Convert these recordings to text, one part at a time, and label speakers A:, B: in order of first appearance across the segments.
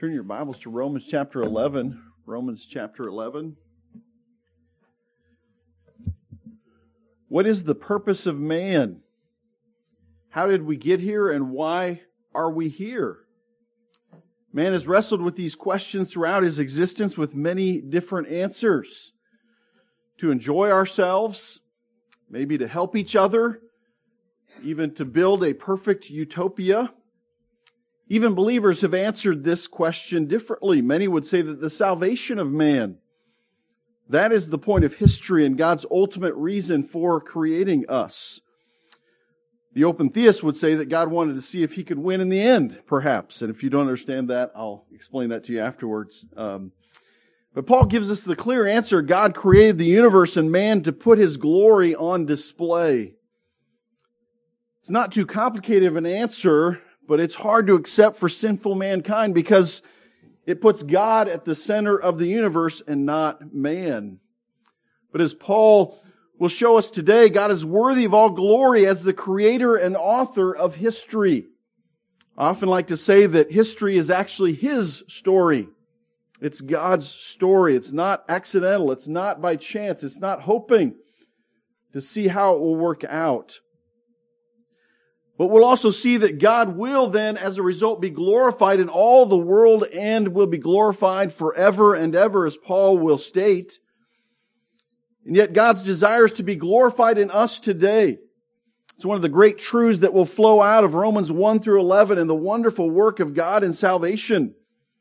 A: Turn your Bibles to Romans chapter 11. Romans chapter 11. What is the purpose of man? How did we get here and why are we here? Man has wrestled with these questions throughout his existence with many different answers. To enjoy ourselves, maybe to help each other, even to build a perfect utopia. Even believers have answered this question differently. Many would say that the salvation of man, that is the point of history and God's ultimate reason for creating us. The open theist would say that God wanted to see if he could win in the end, perhaps. And if you don't understand that, I'll explain that to you afterwards. But Paul gives us the clear answer. God created the universe and man to put His glory on display. It's not too complicated of an answer, but it's hard to accept for sinful mankind because it puts God at the center of the universe and not man. But as Paul will show us today, God is worthy of all glory as the creator and author of history. I often like to say that history is actually His story. It's God's story. It's not accidental. It's not by chance. It's not hoping to see how it will work out. But we'll also see that God will then, as a result, be glorified in all the world and will be glorified forever and ever, as Paul will state. And yet God's desire is to be glorified in us today. It's one of the great truths that will flow out of Romans 1 through 11 and the wonderful work of God in salvation.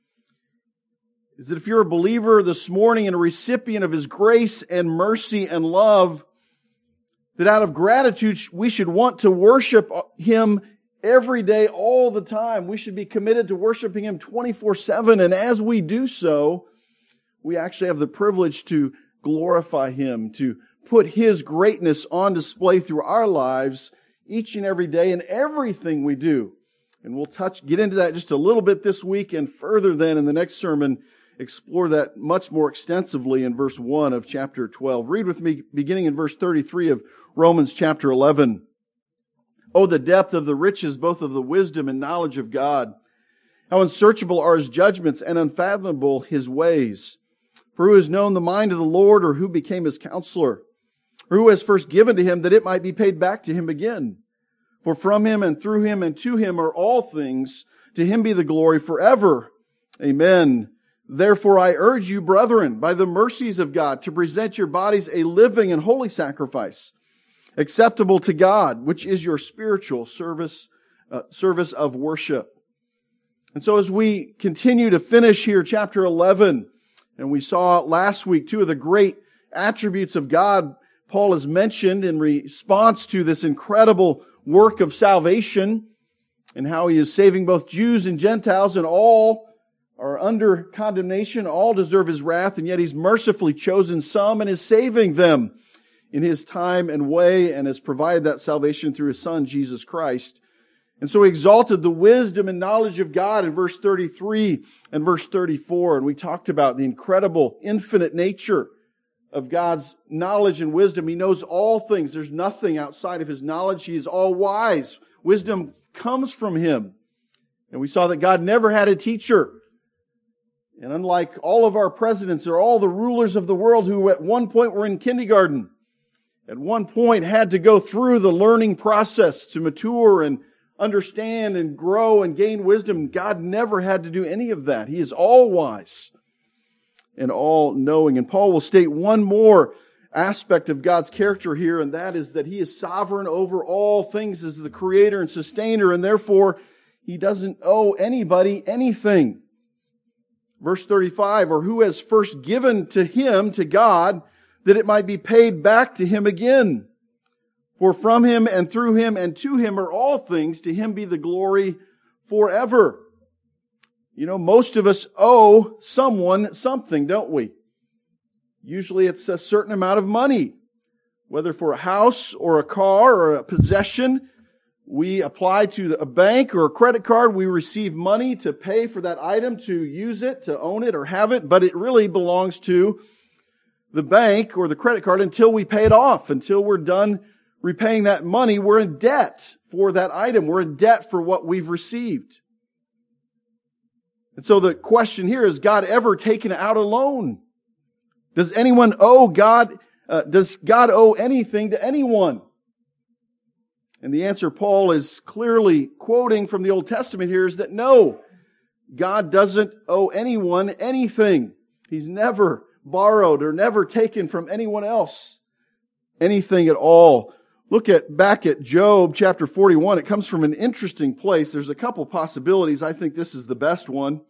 A: Is that if you're a believer this morning and a recipient of His grace and mercy and love, that out of gratitude, we should want to worship Him every day, all the time. We should be committed to worshiping Him 24/7. And as we do so, we actually have the privilege to glorify Him, to put His greatness on display through our lives each and every day in everything we do. And we'll get into that just a little bit this week and further then in the next sermon, explore that much more extensively in verse 1 of chapter 12. Read with me beginning in verse 33 of Romans chapter 11. Oh, the depth of the riches, both of the wisdom and knowledge of God. How unsearchable are His judgments and unfathomable His ways. For who has known the mind of the Lord, or who became His counselor? Or who has first given to Him that it might be paid back to Him again? For from Him and through Him and to Him are all things. To Him be the glory forever. Amen. Therefore I urge you, brethren, by the mercies of God, to present your bodies a living and holy sacrifice, acceptable to God, which is your spiritual service of worship. And so as we continue to finish here chapter 11, and we saw last week two of the great attributes of God Paul has mentioned in response to this incredible work of salvation, and how He is saving both Jews and Gentiles, and all are under condemnation, all deserve His wrath, and yet He's mercifully chosen some and is saving them in His time and way, and has provided that salvation through His Son, Jesus Christ. And so He exalted the wisdom and knowledge of God in verse 33 and verse 34. And we talked about the incredible, infinite nature of God's knowledge and wisdom. He knows all things. There's nothing outside of His knowledge. He is all wise. Wisdom comes from Him. And we saw that God never had a teacher. And unlike all of our presidents or all the rulers of the world who at one point were in kindergarten, at one point had to go through the learning process to mature and understand and grow and gain wisdom, God never had to do any of that. He is all wise and all knowing. And Paul will state one more aspect of God's character here, and that is that He is sovereign over all things as the creator and sustainer, and therefore He doesn't owe anybody anything. Verse 35, or who has first given to Him, to God, that it might be paid back to Him again. For from Him and through Him and to Him are all things. To Him be the glory forever. You know, most of us owe someone something, don't we? Usually it's a certain amount of money. Whether for a house or a car or a possession, we apply to a bank or a credit card. We receive money to pay for that item, to use it, to own it or have it. But it really belongs to the bank or the credit card until we pay it off, until we're done repaying that money. We're in debt for that item. We're in debt for what we've received. And so the question here, is God ever taken out alone? Does anyone owe God, does God owe anything to anyone? And the answer Paul is clearly quoting from the Old Testament here is that no, God doesn't owe anyone anything. He's never borrowed or never taken from anyone else anything at all. Look back at Job chapter 41. It comes from an interesting place. There's a couple possibilities. I think this is the best one.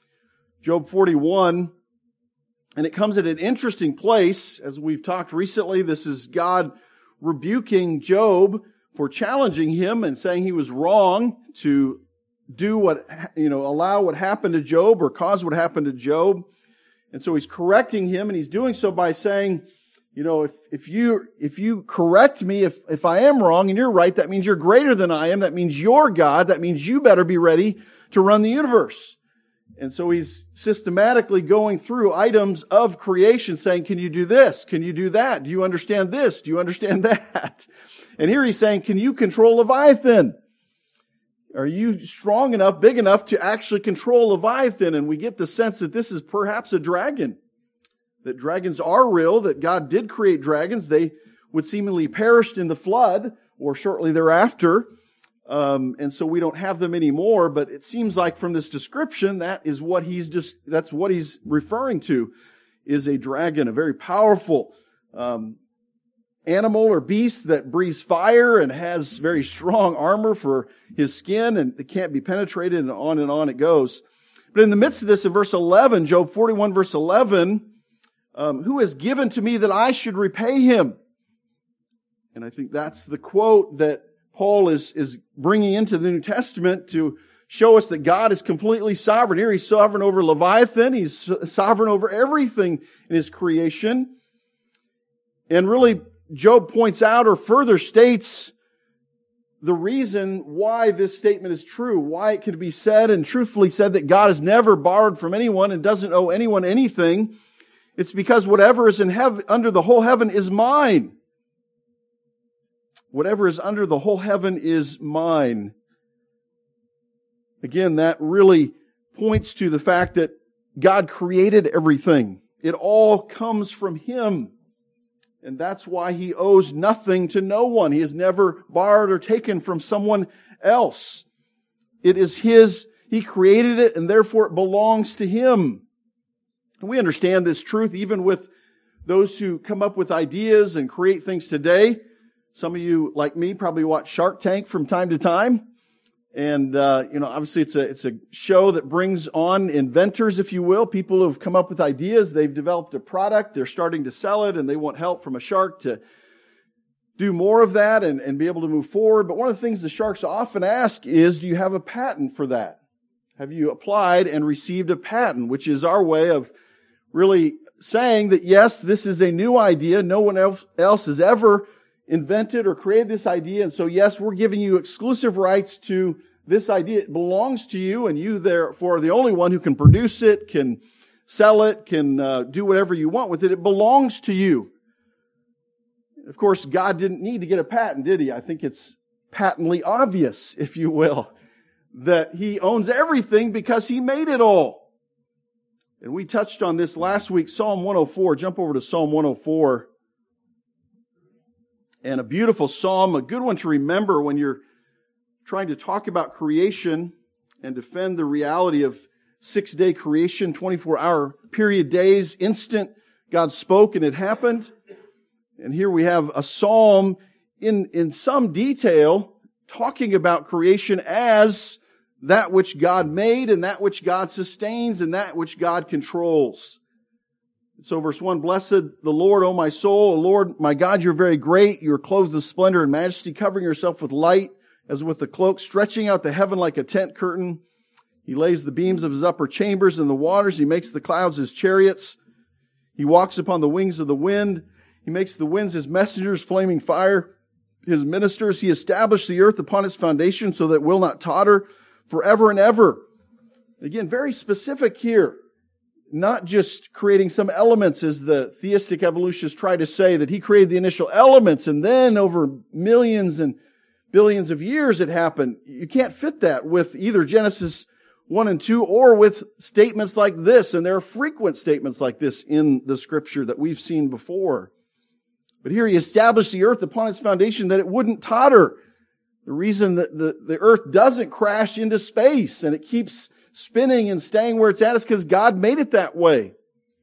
A: Job 41. And it comes at an interesting place. As we've talked recently, this is God rebuking Job for challenging him and saying he was wrong to do allow what happened to Job or cause what happened to Job. And so he's correcting him, and he's doing so by saying, if you correct me, if I am wrong and you're right, that means you're greater than I am. That means you're God. That means you better be ready to run the universe. And so he's systematically going through items of creation saying, can you do this? Can you do that? Do you understand this? Do you understand that? And here he's saying, can you control Leviathan? Are you strong enough, big enough to actually control Leviathan? And we get the sense that this is perhaps a dragon. That dragons are real, that God did create dragons. They would seemingly perished in the flood or shortly thereafter. And so we don't have them anymore, but it seems like from this description, that's what he's referring to, is a dragon, a very powerful animal or beast that breathes fire and has very strong armor for his skin, and it can't be penetrated, and on it goes. But in the midst of this, in verse 11, Job 41 verse 11, who has given to me that I should repay him? And I think that's the quote that Paul is bringing into the New Testament to show us that God is completely sovereign. Here he's sovereign over Leviathan. He's sovereign over everything in his creation. And really, Job points out or further states the reason why this statement is true, why it can be said and truthfully said that God has never borrowed from anyone and doesn't owe anyone anything. It's because whatever is in heaven, under the whole heaven is mine. Whatever is under the whole heaven is mine. Again, that really points to the fact that God created everything. It all comes from Him. And that's why He owes nothing to no one. He has never borrowed or taken from someone else. It is His. He created it, and therefore it belongs to Him. And we understand this truth even with those who come up with ideas and create things today. Some of you, like me, probably watch Shark Tank from time to time. And, obviously it's a show that brings on inventors, if you will, people who have come up with ideas. They've developed a product. They're starting to sell it, and they want help from a shark to do more of that and be able to move forward. But one of the things the sharks often ask is, do you have a patent for that? Have you applied and received a patent, which is our way of really saying that, yes, this is a new idea. No one else has ever invented or created this idea. And so, yes, we're giving you exclusive rights to this idea. It belongs to you, and you therefore are the only one who can produce it, can sell it, can do whatever you want with it. It belongs to you. Of course, God didn't need to get a patent, did He? I think it's patently obvious, if you will, that He owns everything because He made it all. And we touched on this last week, Psalm 104. Jump over to Psalm 104. And a beautiful psalm, a good one to remember when you're trying to talk about creation and defend the reality of 6-day creation, 24-hour period days, instant. God spoke and it happened. And here we have a psalm in some detail talking about creation as that which God made and that which God sustains and that which God controls. So verse 1, blessed the Lord, O my soul. O Lord, my God, you're very great. You are clothed with splendor and majesty, covering yourself with light as with a cloak, stretching out the heaven like a tent curtain. He lays the beams of His upper chambers in the waters. He makes the clouds His chariots. He walks upon the wings of the wind. He makes the winds His messengers, flaming fire, His ministers. He established the earth upon its foundation so that it will not totter forever and ever. Again, very specific here. Not just creating some elements, as the theistic evolutionists try to say, that He created the initial elements and then over millions and billions of years it happened. You can't fit that with either Genesis 1 and 2, or with statements like this. And there are frequent statements like this in the Scripture that we've seen before. But here he established the earth upon its foundation that it wouldn't totter. The reason that the earth doesn't crash into space and it keeps spinning and staying where it's at is because God made it that way.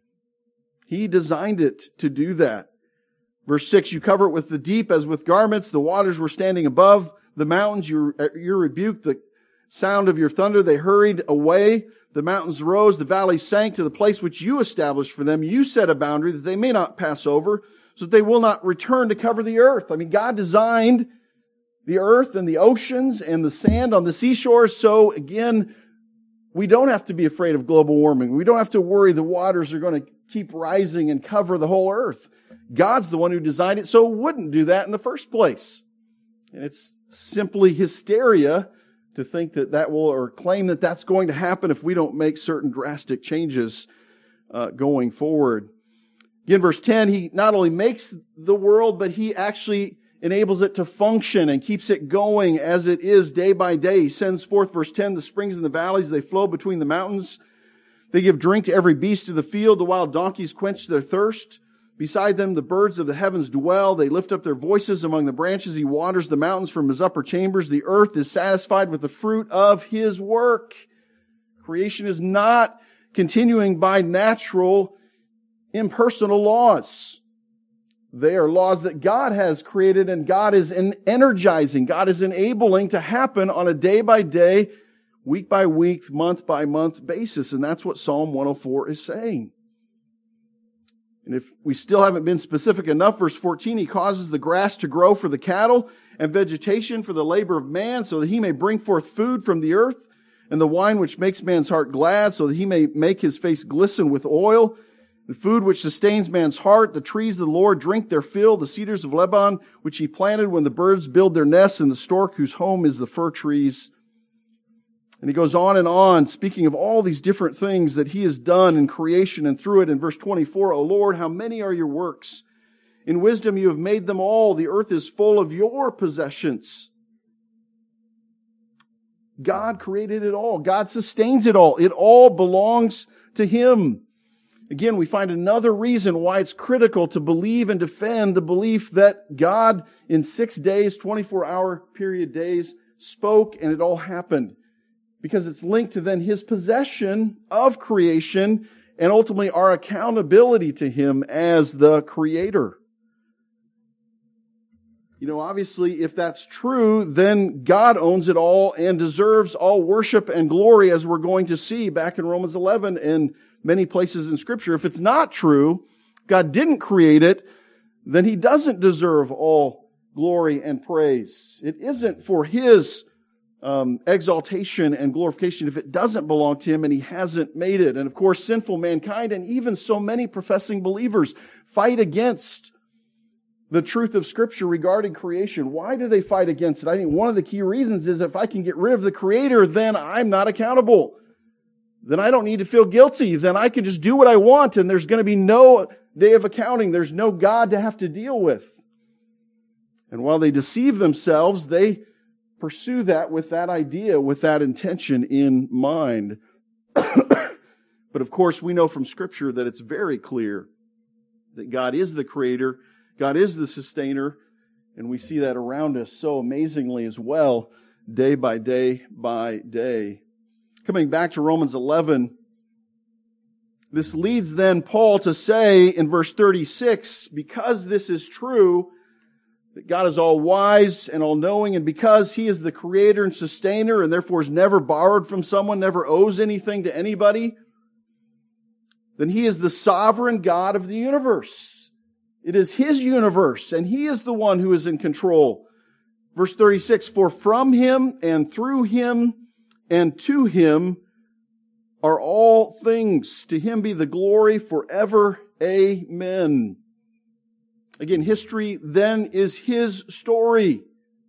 A: He designed it to do that. Verse 6, you cover it with the deep as with garments. The waters were standing above the mountains. You rebuked the sound of your thunder. They hurried away. The mountains rose. The valleys sank to the place which you established for them. You set a boundary that they may not pass over, so that they will not return to cover the earth. I mean, God designed the earth and the oceans and the sand on the seashores. So again, we don't have to be afraid of global warming. We don't have to worry the waters are going to keep rising and cover the whole earth. God's the one who designed it, so it wouldn't do that in the first place. And it's simply hysteria to think that will, or claim that that's going to happen if we don't make certain drastic changes going forward. Again, verse 10, he not only makes the world, but he actually enables it to function and keeps it going as it is day by day. He sends forth, verse 10, the springs and the valleys, they flow between the mountains. They give drink to every beast of the field. The wild donkeys quench their thirst. Beside them, the birds of the heavens dwell. They lift up their voices among the branches. He waters the mountains from his upper chambers. The earth is satisfied with the fruit of his work. Creation is not continuing by natural, impersonal laws. They are laws that God has created, and God is energizing. God is enabling to happen on a day-by-day, week-by-week, month-by-month basis. And that's what Psalm 104 is saying. And if we still haven't been specific enough, verse 14, he causes the grass to grow for the cattle and vegetation for the labor of man, so that he may bring forth food from the earth, and the wine which makes man's heart glad, so that he may make his face glisten with oil. The food which sustains man's heart, the trees of the Lord drink their fill, the cedars of Lebanon, which he planted when the birds build their nests, and the stork whose home is the fir trees. And he goes on, speaking of all these different things that he has done in creation and through it. In verse 24, O Lord, how many are your works? In wisdom you have made them all. The earth is full of your possessions. God created it all. God sustains it all. It all belongs to him. Again, we find another reason why it's critical to believe and defend the belief that God, in 6 days, 24-hour period days, spoke and it all happened. Because it's linked to then his possession of creation and ultimately our accountability to him as the creator. You know, obviously, if that's true, then God owns it all and deserves all worship and glory, as we're going to see back in Romans 11 and many places in Scripture. If it's not true, God didn't create it, then he doesn't deserve all glory and praise. It isn't for his exaltation and glorification if it doesn't belong to him and he hasn't made it. And of course, sinful mankind and even so many professing believers fight against the truth of Scripture regarding creation. Why do they fight against it? I think one of the key reasons is if I can get rid of the Creator, then I'm not accountable. Then I don't need to feel guilty. Then I can just do what I want and there's going to be no day of accounting. There's no God to have to deal with. And while they deceive themselves, they pursue that with that idea, with that intention in mind. But of course, we know from Scripture that it's very clear that God is the Creator, God is the Sustainer, and we see that around us so amazingly as well, day by day by day. Coming back to Romans 11, this leads then Paul to say in verse 36, because this is true, that God is all wise and all knowing, and because he is the creator and sustainer and therefore is never borrowed from someone, never owes anything to anybody, then he is the sovereign God of the universe. It is his universe and he is the one who is in control. Verse 36, for from him and through him and to him are all things. To him be the glory forever. Amen. Again, history then is his story.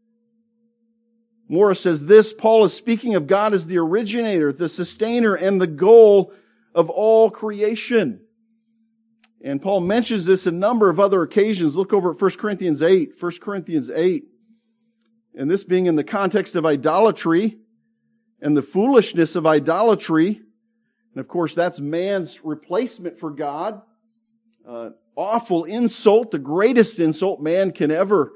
A: Morris says this, Paul is speaking of God as the originator, the sustainer, and the goal of all creation. And Paul mentions this a number of other occasions. Look over at 1 Corinthians 8. 1 Corinthians 8. And this being in the context of idolatry. and the foolishness of idolatry. And of course, that's man's replacement for God. Awful insult, the greatest insult man can ever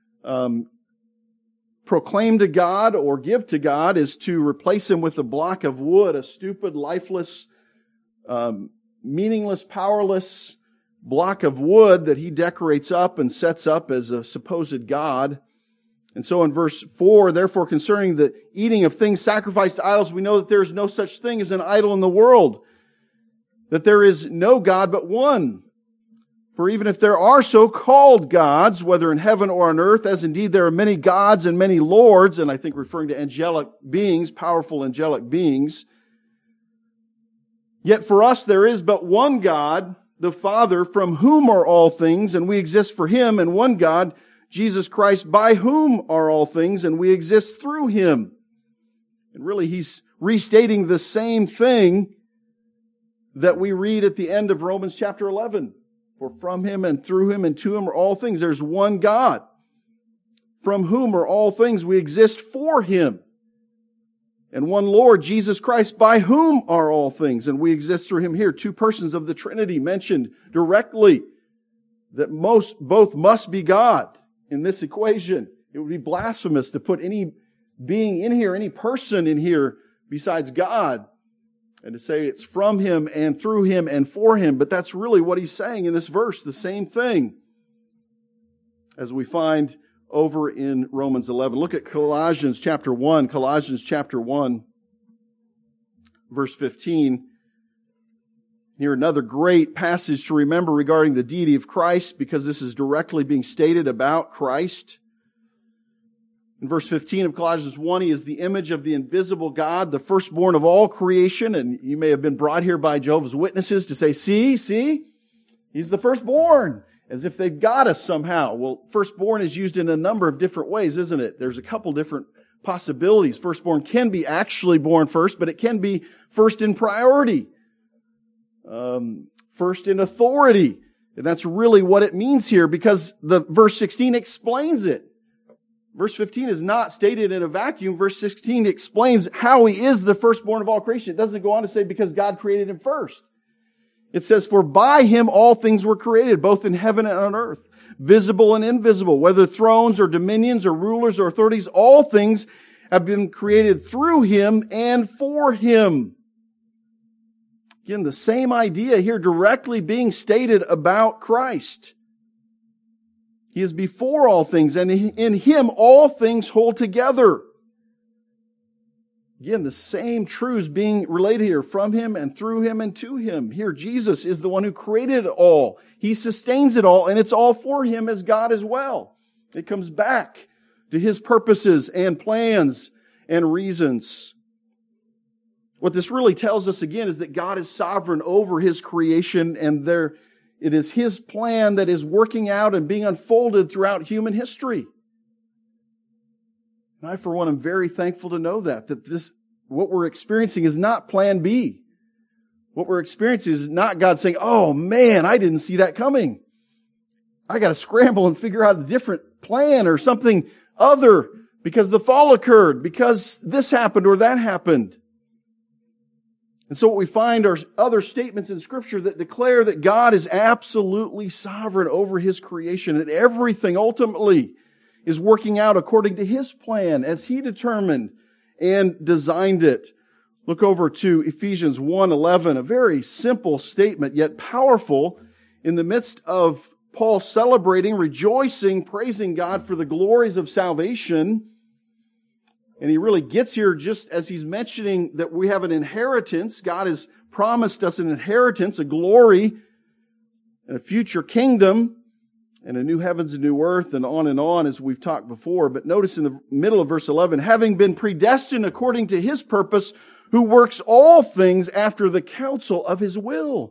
A: proclaim to God or give to God is to replace Him with a block of wood, a stupid, lifeless, meaningless, powerless block of wood that He decorates up and sets up as a supposed God. And so in verse 4, therefore concerning the eating of things sacrificed to idols, we know that there is no such thing as an idol in the world, that there is no God but one. For even if there are so-called gods, whether in heaven or on earth, as indeed there are many gods and many lords, and I think referring to angelic beings, powerful angelic beings, yet for us there is but one God, the Father, from whom are all things, and we exist for Him, and one God, Jesus Christ, by whom are all things, and we exist through Him. And really, he's restating the same thing that we read at the end of Romans chapter 11. For from Him and through Him and to Him are all things. There's one God, from whom are all things. We exist for Him. And one Lord, Jesus Christ, by whom are all things. And we exist through Him here. Two persons of the Trinity mentioned directly that both must be God in this equation. It would be blasphemous to put any being in here, any person in here besides God, and to say it's from Him and through Him and for Him. But that's really what he's saying in this verse, the same thing as we find over in Romans 11. Look at Colossians chapter 1. Colossians chapter 1, verse 15. Here another great passage to remember regarding the deity of Christ, because this is directly being stated about Christ. In verse 15 of Colossians 1, He is the image of the invisible God, the firstborn of all creation. And you may have been brought here by Jehovah's Witnesses to say, see, He's the firstborn, as if they've got us somehow. Well, firstborn is used in a number of different ways, isn't it? There's a couple different possibilities. Firstborn can be actually born first, but it can be first in priority, first in authority. And that's really what it means here, because the verse 16 explains it. Verse 15 is not stated in a vacuum. Verse 16 explains how He is the firstborn of all creation. It doesn't go on to say because God created Him first. It says, for by Him all things were created, both in heaven and on earth, visible and invisible, whether thrones or dominions or rulers or authorities, all things have been created through Him and for Him. Again, the same idea here directly being stated about Christ. He is before all things, and in Him all things hold together. Again, the same truths being related here, from Him and through Him and to Him. Here, Jesus is the one who created it all. He sustains it all, and it's all for Him as God as well. It comes back to His purposes and plans and reasons. What this really tells us again is that God is sovereign over His creation, and it is His plan that is working out and being unfolded throughout human history. And I, for one, am very thankful to know that what we're experiencing is not plan B. What we're experiencing is not God saying, oh man, I didn't see that coming. I got to scramble and figure out a different plan or something other because the fall occurred, because this happened or that happened. And so what we find are other statements in Scripture that declare that God is absolutely sovereign over His creation, and everything ultimately is working out according to His plan as He determined and designed it. Look over to Ephesians 1:11, a very simple statement, yet powerful in the midst of Paul celebrating, rejoicing, praising God for the glories of salvation. And he really gets here just as he's mentioning that we have an inheritance. God has promised us an inheritance, a glory, and a future kingdom, and a new heavens and new earth, and on as we've talked before. But notice in the middle of verse 11, having been predestined according to His purpose, who works all things after the counsel of His will.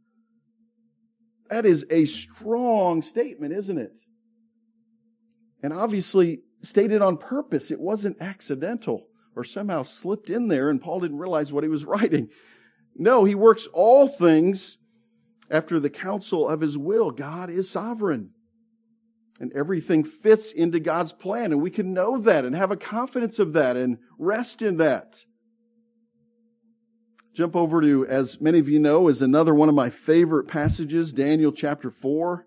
A: That is a strong statement, isn't it? And obviously stated on purpose. It wasn't accidental or somehow slipped in there and Paul didn't realize what he was writing. No, He works all things after the counsel of His will. God is sovereign. And everything fits into God's plan. And we can know that and have a confidence of that and rest in that. jump over to, as many of you know, is another one of my favorite passages, Daniel chapter 4.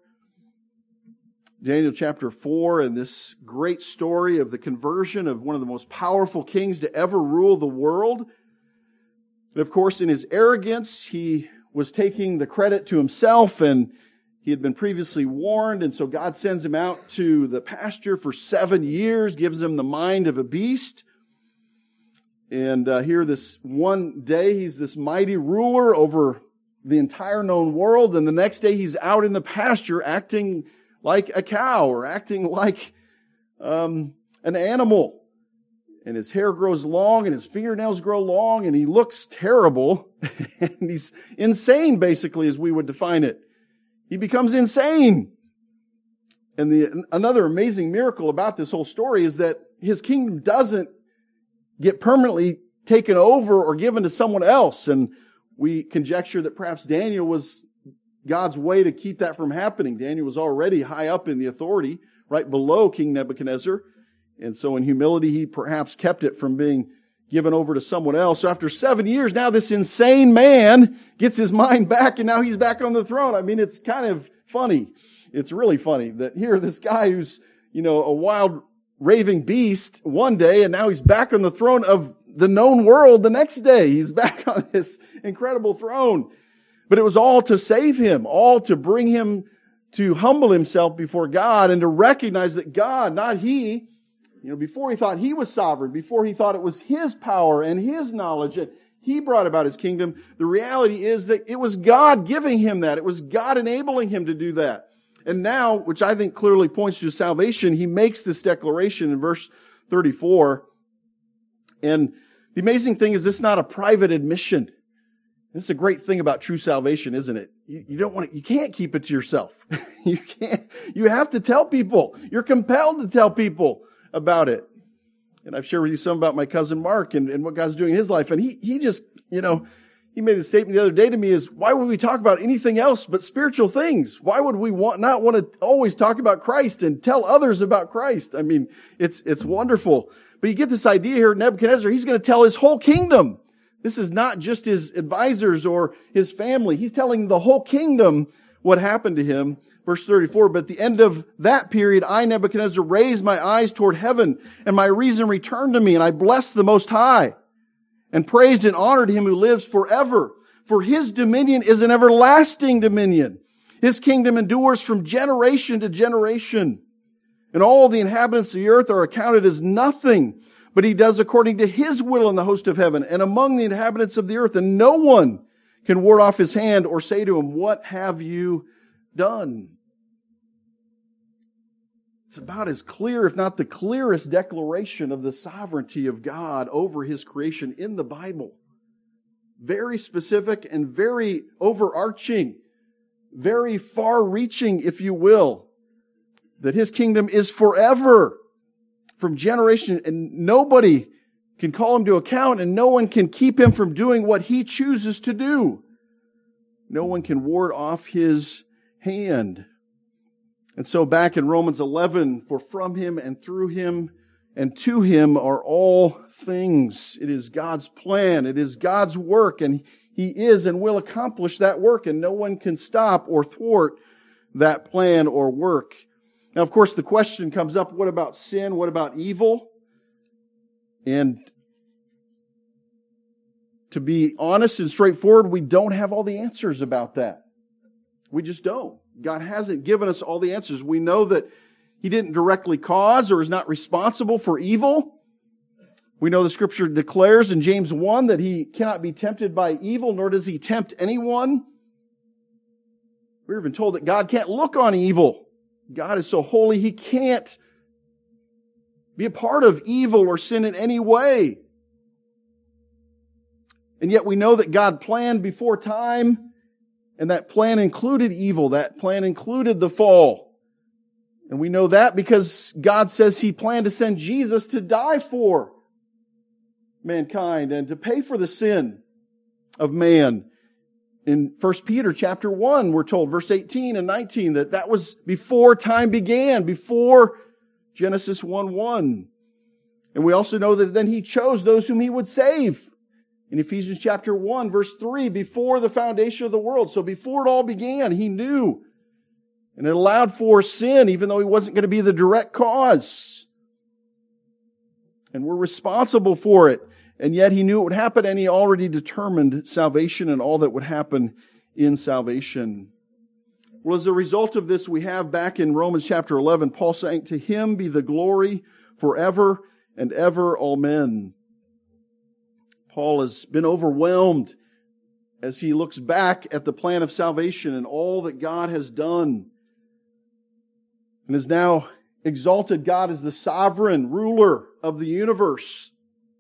A: Daniel chapter 4, and this great story of the conversion of one of the most powerful kings to ever rule the world. And of course, in his arrogance, he was taking the credit to himself, and he had been previously warned, and so God sends him out to the pasture for 7 years, gives him the mind of a beast. And here this one day, he's this mighty ruler over the entire known world, and the next day he's out in the pasture acting like a cow or acting like an animal. And his hair grows long and his fingernails grow long and he looks terrible. And he's insane, basically, as we would define it. He becomes insane. And another amazing miracle about this whole story is that his kingdom doesn't get permanently taken over or given to someone else. And we conjecture that perhaps Daniel was God's way to keep that from happening. Daniel was already high up in the authority, right below King Nebuchadnezzar. And so in humility, he perhaps kept it from being given over to someone else. So after 7 years, now this insane man gets his mind back and now he's back on the throne. I mean, it's kind of funny. It's really funny that here this guy who's, a wild raving beast one day, and now he's back on the throne of the known world the next day. He's back on this incredible throne. But it was all to save him, all to bring him to humble himself before God and to recognize that God, not he, before he thought he was sovereign, before he thought it was his power and his knowledge that he brought about his kingdom, the reality is that it was God giving him that. It was God enabling him to do that. And now, which I think clearly points to salvation, he makes this declaration in verse 34. And the amazing thing is this is not a private admission. This is a great thing about true salvation, isn't it? You can't keep it to yourself. You have to tell people. You're compelled to tell people about it. And I've shared with you some about my cousin Mark and what God's doing in his life. And he just, he made a statement the other day to me is, why would we talk about anything else but spiritual things? Why would we not want to always talk about Christ and tell others about Christ? I mean, it's wonderful. But you get this idea here, Nebuchadnezzar, he's going to tell his whole kingdom. This is not just his advisors or his family. He's telling the whole kingdom what happened to him. Verse 34, but at the end of that period, I, Nebuchadnezzar, raised my eyes toward heaven, and my reason returned to me, and I blessed the Most High, and praised and honored him who lives forever. For his dominion is an everlasting dominion. His kingdom endures from generation to generation. And all the inhabitants of the earth are accounted as nothing, but he does according to his will in the host of heaven and among the inhabitants of the earth. And no one can ward off his hand or say to him, what have you done? It's about as clear, if not the clearest declaration of the sovereignty of God over his creation in the Bible. Very specific and very overarching, very far-reaching, if you will, that his kingdom is forever, from generation, and nobody can call him to account, and no one can keep him from doing what he chooses to do. No one can ward off his hand. And so back in Romans 11, for from him and through him and to him are all things. It is God's plan. It is God's work, and he is and will accomplish that work, and no one can stop or thwart that plan or work. Now, of course, the question comes up, what about sin? What about evil? And to be honest and straightforward, we don't have all the answers about that. We just don't. God hasn't given us all the answers. We know that he didn't directly cause or is not responsible for evil. We know the scripture declares in James 1 that he cannot be tempted by evil, nor does he tempt anyone. We're even told that God can't look on evil. God is so holy, he can't be a part of evil or sin in any way. And yet we know that God planned before time, and that plan included evil. That plan included the fall. And we know that because God says he planned to send Jesus to die for mankind and to pay for the sin of man. In 1 Peter chapter 1, we're told, verse 18 and 19, that was before time began, before Genesis 1:1. And we also know that then he chose those whom he would save. In Ephesians chapter 1, verse 3, before the foundation of the world. So before it all began, He knew. And it allowed for sin, even though He wasn't going to be the direct cause. And we're responsible for it. And yet He knew it would happen, and He already determined salvation and all that would happen in salvation. Well, as a result of this, we have back in Romans chapter 11, Paul saying, "To Him be the glory forever and ever. Amen." Paul has been overwhelmed as he looks back at the plan of salvation and all that God has done, and has now exalted God as the sovereign ruler of the universe.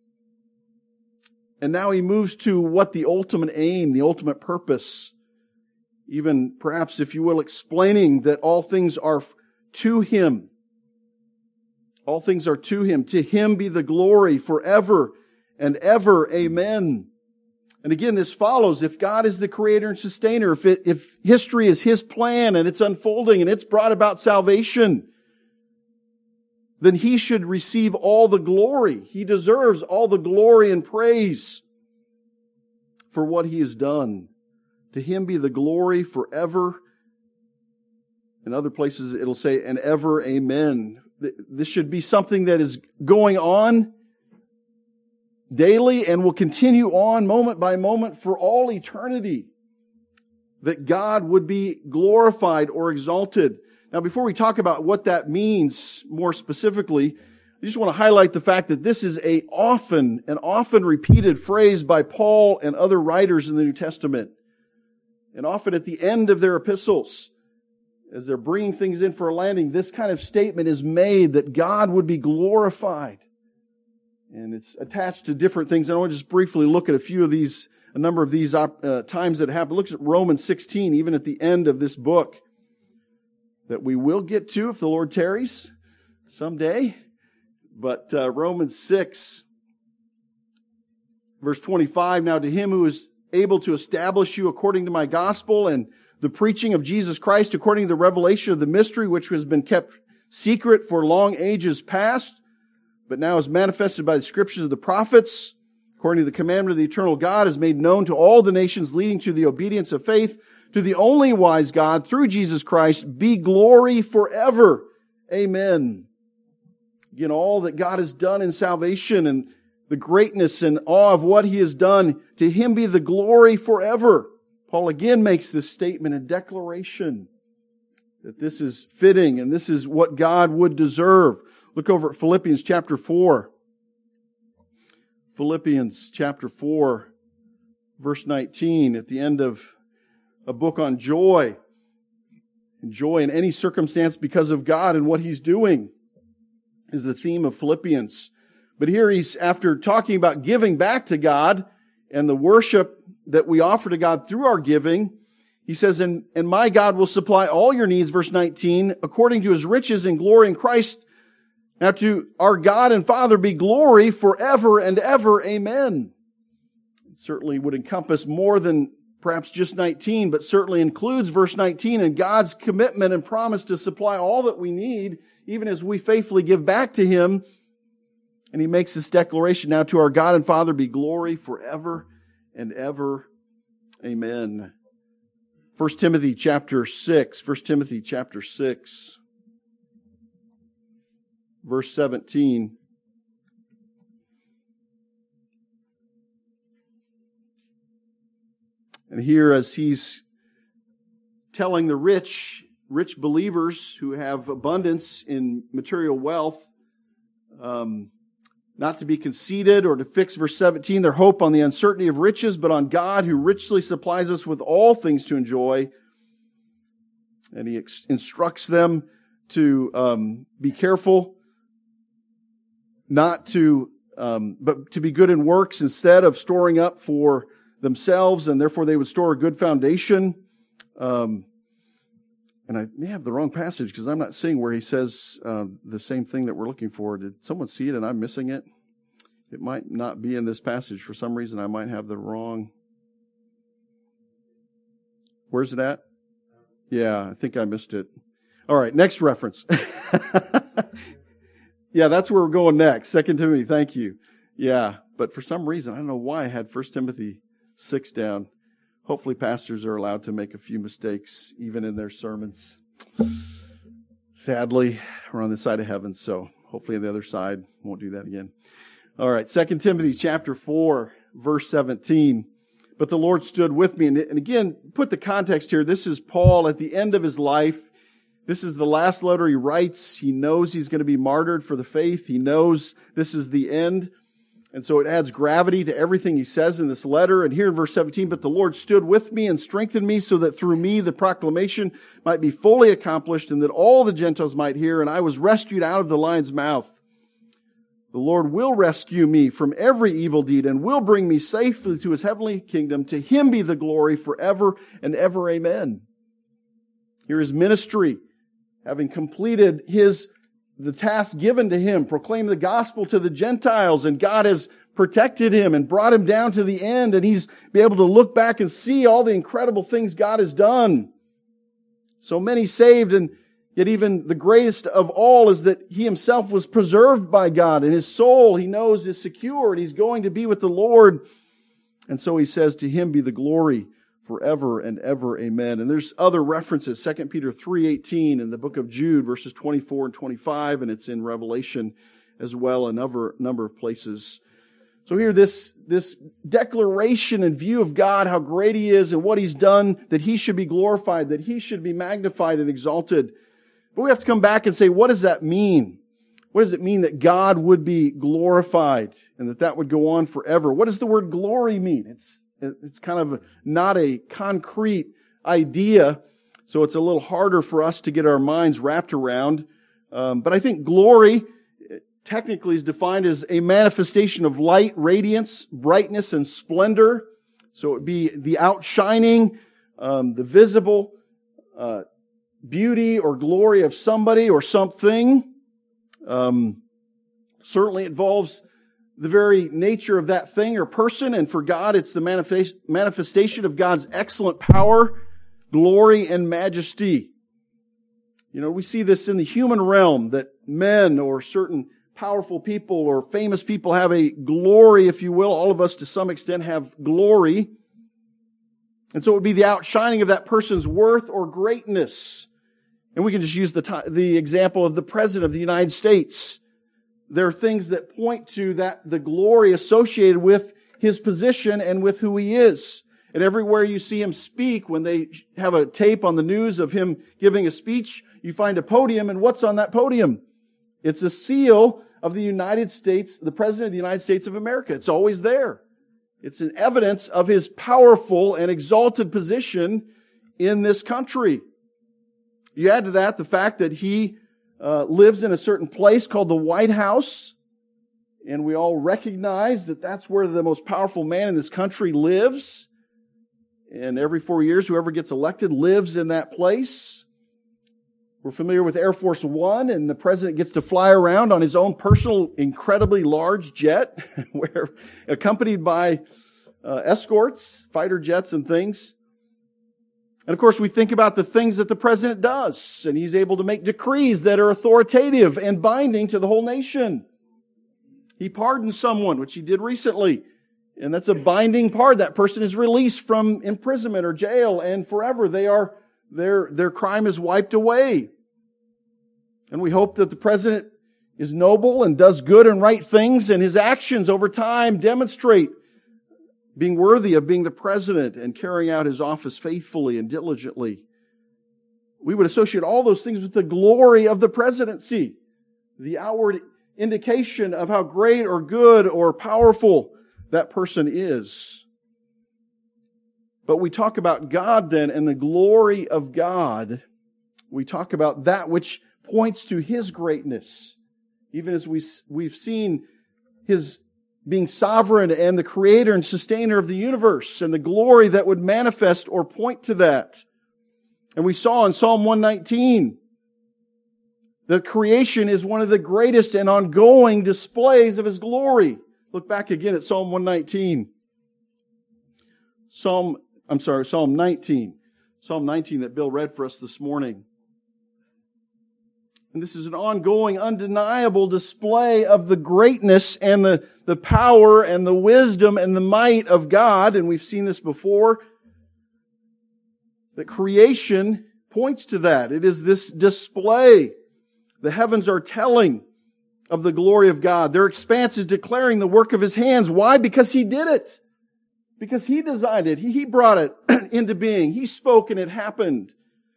A: And now he moves to what the ultimate aim, the ultimate purpose, even perhaps, if you will, explaining that all things are to Him. All things are to Him. To Him be the glory forever and ever. Amen. And again, this follows. If God is the creator and sustainer, if history is His plan and it's unfolding and it's brought about salvation, then He should receive all the glory. He deserves all the glory and praise for what He has done. To Him be the glory forever. In other places it'll say, and ever. Amen. This should be something that is going on daily and will continue on moment by moment for all eternity. That God would be glorified or exalted. Now, before we talk about what that means more specifically, I just want to highlight the fact that this is an often repeated phrase by Paul and other writers in the New Testament. And often at the end of their epistles, as they're bringing things in for a landing, this kind of statement is made that God would be glorified. And it's attached to different things. And I want to just briefly look at a number of these times that happen. Look at Romans 16, even at the end of this book, that we will get to if the Lord tarries someday. But Romans 6, verse 25, "Now to Him who is able to establish you according to my gospel and the preaching of Jesus Christ according to the revelation of the mystery which has been kept secret for long ages past, but now is manifested by the scriptures of the prophets, according to the commandment of the eternal God, is made known to all the nations, leading to the obedience of faith, to the only wise God, through Jesus Christ, be glory forever. Amen." Again, all that God has done in salvation and the greatness and awe of what He has done, to Him be the glory forever. Paul again makes this statement and declaration that this is fitting and this is what God would deserve. Look over at Philippians chapter 4. Philippians chapter 4, verse 19, at the end of a book on joy. And joy in any circumstance because of God and what He's doing is the theme of Philippians. But here he's, after talking about giving back to God and the worship that we offer to God through our giving, he says, and my God will supply all your needs, verse 19, according to His riches and glory in Christ. Now to our God and Father be glory forever and ever. Amen. It certainly would encompass more than perhaps just 19, but certainly includes verse 19 and God's commitment and promise to supply all that we need, even as we faithfully give back to Him. And he makes this declaration, now to our God and Father be glory forever and ever. Amen. 1 Timothy chapter 6, verse 17. And here, as he's telling the rich believers who have abundance in material wealth, not to be conceited or to fix, verse 17, their hope on the uncertainty of riches, but on God who richly supplies us with all things to enjoy. And he instructs them to be careful, not to, but to be good in works instead of storing up for themselves, and therefore they would store a good foundation. And I may have the wrong passage because I'm not seeing where he says the same thing that we're looking for. Did someone see it and I'm missing it? It might not be in this passage. For some reason, I might have the wrong. Where's it at? Yeah, I think I missed it. All right, next reference. Yeah, that's where we're going next. 2 Timothy, thank you. Yeah, but for some reason, I don't know why I had 1 Timothy 6 down. Hopefully pastors are allowed to make a few mistakes, even in their sermons. Sadly, we're on this side of heaven, so hopefully on the other side, won't do that again. All right, 2 Timothy chapter 4, verse 17. But the Lord stood with me. And again, put the context here. This is Paul at the end of his life. This is the last letter he writes. He knows he's going to be martyred for the faith. He knows this is the end. And so it adds gravity to everything he says in this letter. And here in verse 17, but the Lord stood with me and strengthened me so that through me the proclamation might be fully accomplished and that all the Gentiles might hear. And I was rescued out of the lion's mouth. The Lord will rescue me from every evil deed and will bring me safely to His heavenly kingdom. To Him be the glory forever and ever. Amen. Here is ministry, having completed the task given to him, proclaim the gospel to the Gentiles, and God has protected him and brought him down to the end, and he's be able to look back and see all the incredible things God has done. So many saved, and yet even the greatest of all is that he himself was preserved by God, and his soul, he knows, is secure, and he's going to be with the Lord. And so he says, to Him be the glory forever and ever. Amen. And there's other references, 2 Peter 3:18 in the book of Jude, verses 24 and 25, and it's in Revelation as well, a number of places. So here, this declaration and view of God, how great He is and what He's done, that He should be glorified, that He should be magnified and exalted. But we have to come back and say, what does that mean? What does it mean that God would be glorified and that would go on forever? What does the word glory mean? It's kind of not a concrete idea, so it's a little harder for us to get our minds wrapped around. But I think glory technically is defined as a manifestation of light, radiance, brightness, and splendor. So it would be the outshining, the visible beauty or glory of somebody or something. Certainly involves the very nature of that thing or person, and for God, it's the manifestation of God's excellent power, glory, and majesty. You know, we see this in the human realm, that men or certain powerful people or famous people have a glory, if you will. All of us, to some extent, have glory. And so it would be the outshining of that person's worth or greatness. And we can just use the example of the President of the United States. There are things that point to the glory associated with his position and with who he is. And everywhere you see him speak, when they have a tape on the news of him giving a speech, you find a podium, and what's on that podium? It's a seal of the United States, the President of the United States of America. It's always there. It's an evidence of his powerful and exalted position in this country. You add to that the fact that he lives in a certain place called the White House, and we all recognize that that's where the most powerful man in this country lives. And every 4 years, whoever gets elected lives in that place. We're familiar with Air Force One, and the president gets to fly around on his own personal, incredibly large jet, where accompanied by escorts, fighter jets and things. And of course, we think about the things that the president does, and he's able to make decrees that are authoritative and binding to the whole nation. He pardons someone, which he did recently, and that's a binding pardon. That person is released from imprisonment or jail, and forever their crime is wiped away. And we hope that the president is noble and does good and right things, and his actions over time demonstrate being worthy of being the president and carrying out his office faithfully and diligently. We would associate all those things with the glory of the presidency, the outward indication of how great or good or powerful that person is. But we talk about God then and the glory of God. We talk about that which points to His greatness, even as we've seen His being sovereign and the creator and sustainer of the universe, and the glory that would manifest or point to that. And we saw in Psalm 119 that creation is one of the greatest and ongoing displays of His glory. Look back again at Psalm 119. Psalm 19. Psalm 19 that Bill read for us this morning. And this is an ongoing, undeniable display of the greatness and the power and the wisdom and the might of God. And we've seen this before. That creation points to that. It is this display. The heavens are telling of the glory of God. Their expanse is declaring the work of His hands. Why? Because He did it. Because He designed it. He brought it into being. He spoke and it happened.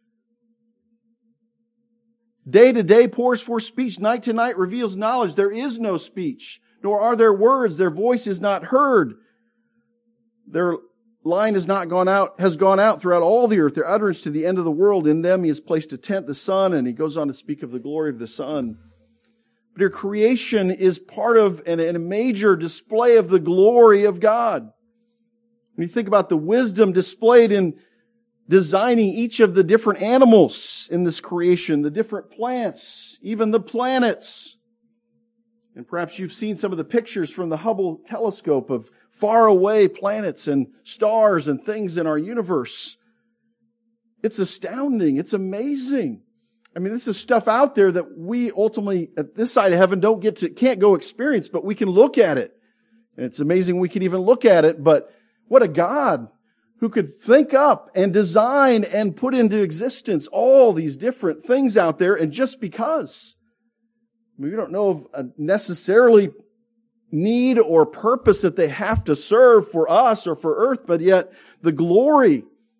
A: Day to day pours forth speech. Night to night reveals knowledge. There is no speech, nor are there words. Their voice is not heard. Their line has gone out throughout all the earth. Their utterance to the end of the world. In them He has placed a tent, the sun, and He goes on to speak of the glory of the sun. But your creation is part of and a major display of the glory of God. When you think about the wisdom displayed in designing each of the different animals in this creation, the different plants, even the planets. And perhaps you've seen some of the pictures from the Hubble telescope of faraway planets and stars and things in our universe. It's astounding. It's amazing. I mean, this is stuff out there that we ultimately, at this side of heaven, can't go experience, but we can look at it. And it's amazing we can even look at it, but what a God who could think up and design and put into existence all these different things out there, and just because. I mean, we don't know of a necessarily need or purpose that they have to serve for us or for earth, but yet the glory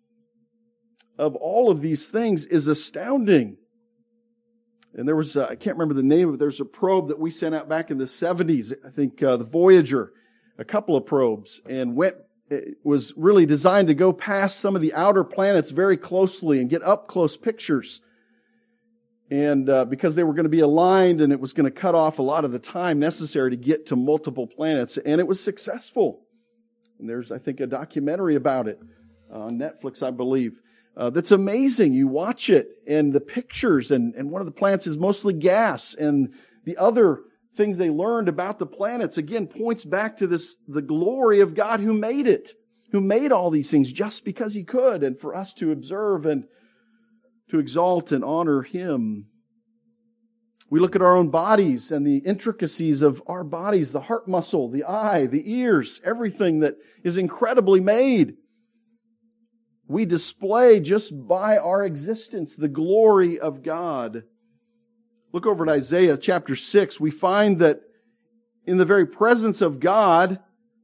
A: of all of these things is astounding. And there was, I can't remember the name of it, there's a probe that we sent out back in the 70s, I think the Voyager, a couple of probes, and it was really designed to go past some of the outer planets very closely and get up close pictures. And because they were going to be aligned and it was going to cut off a lot of the time necessary to get to multiple planets. And it was successful. And there's, I think, a documentary about it on Netflix, I believe. That's amazing. You watch it and the pictures, and one of the planets is mostly gas, and the other things they learned about the planets, again, points back to the glory of God who made it, who made all these things just because He could, and for us to observe and to exalt and honor Him. We look at our own bodies and the intricacies of our bodies, the heart muscle, the eye, the ears, everything that is incredibly made. We display just by our existence the glory of God. Look over at Isaiah chapter 6. We find that in the very presence of God,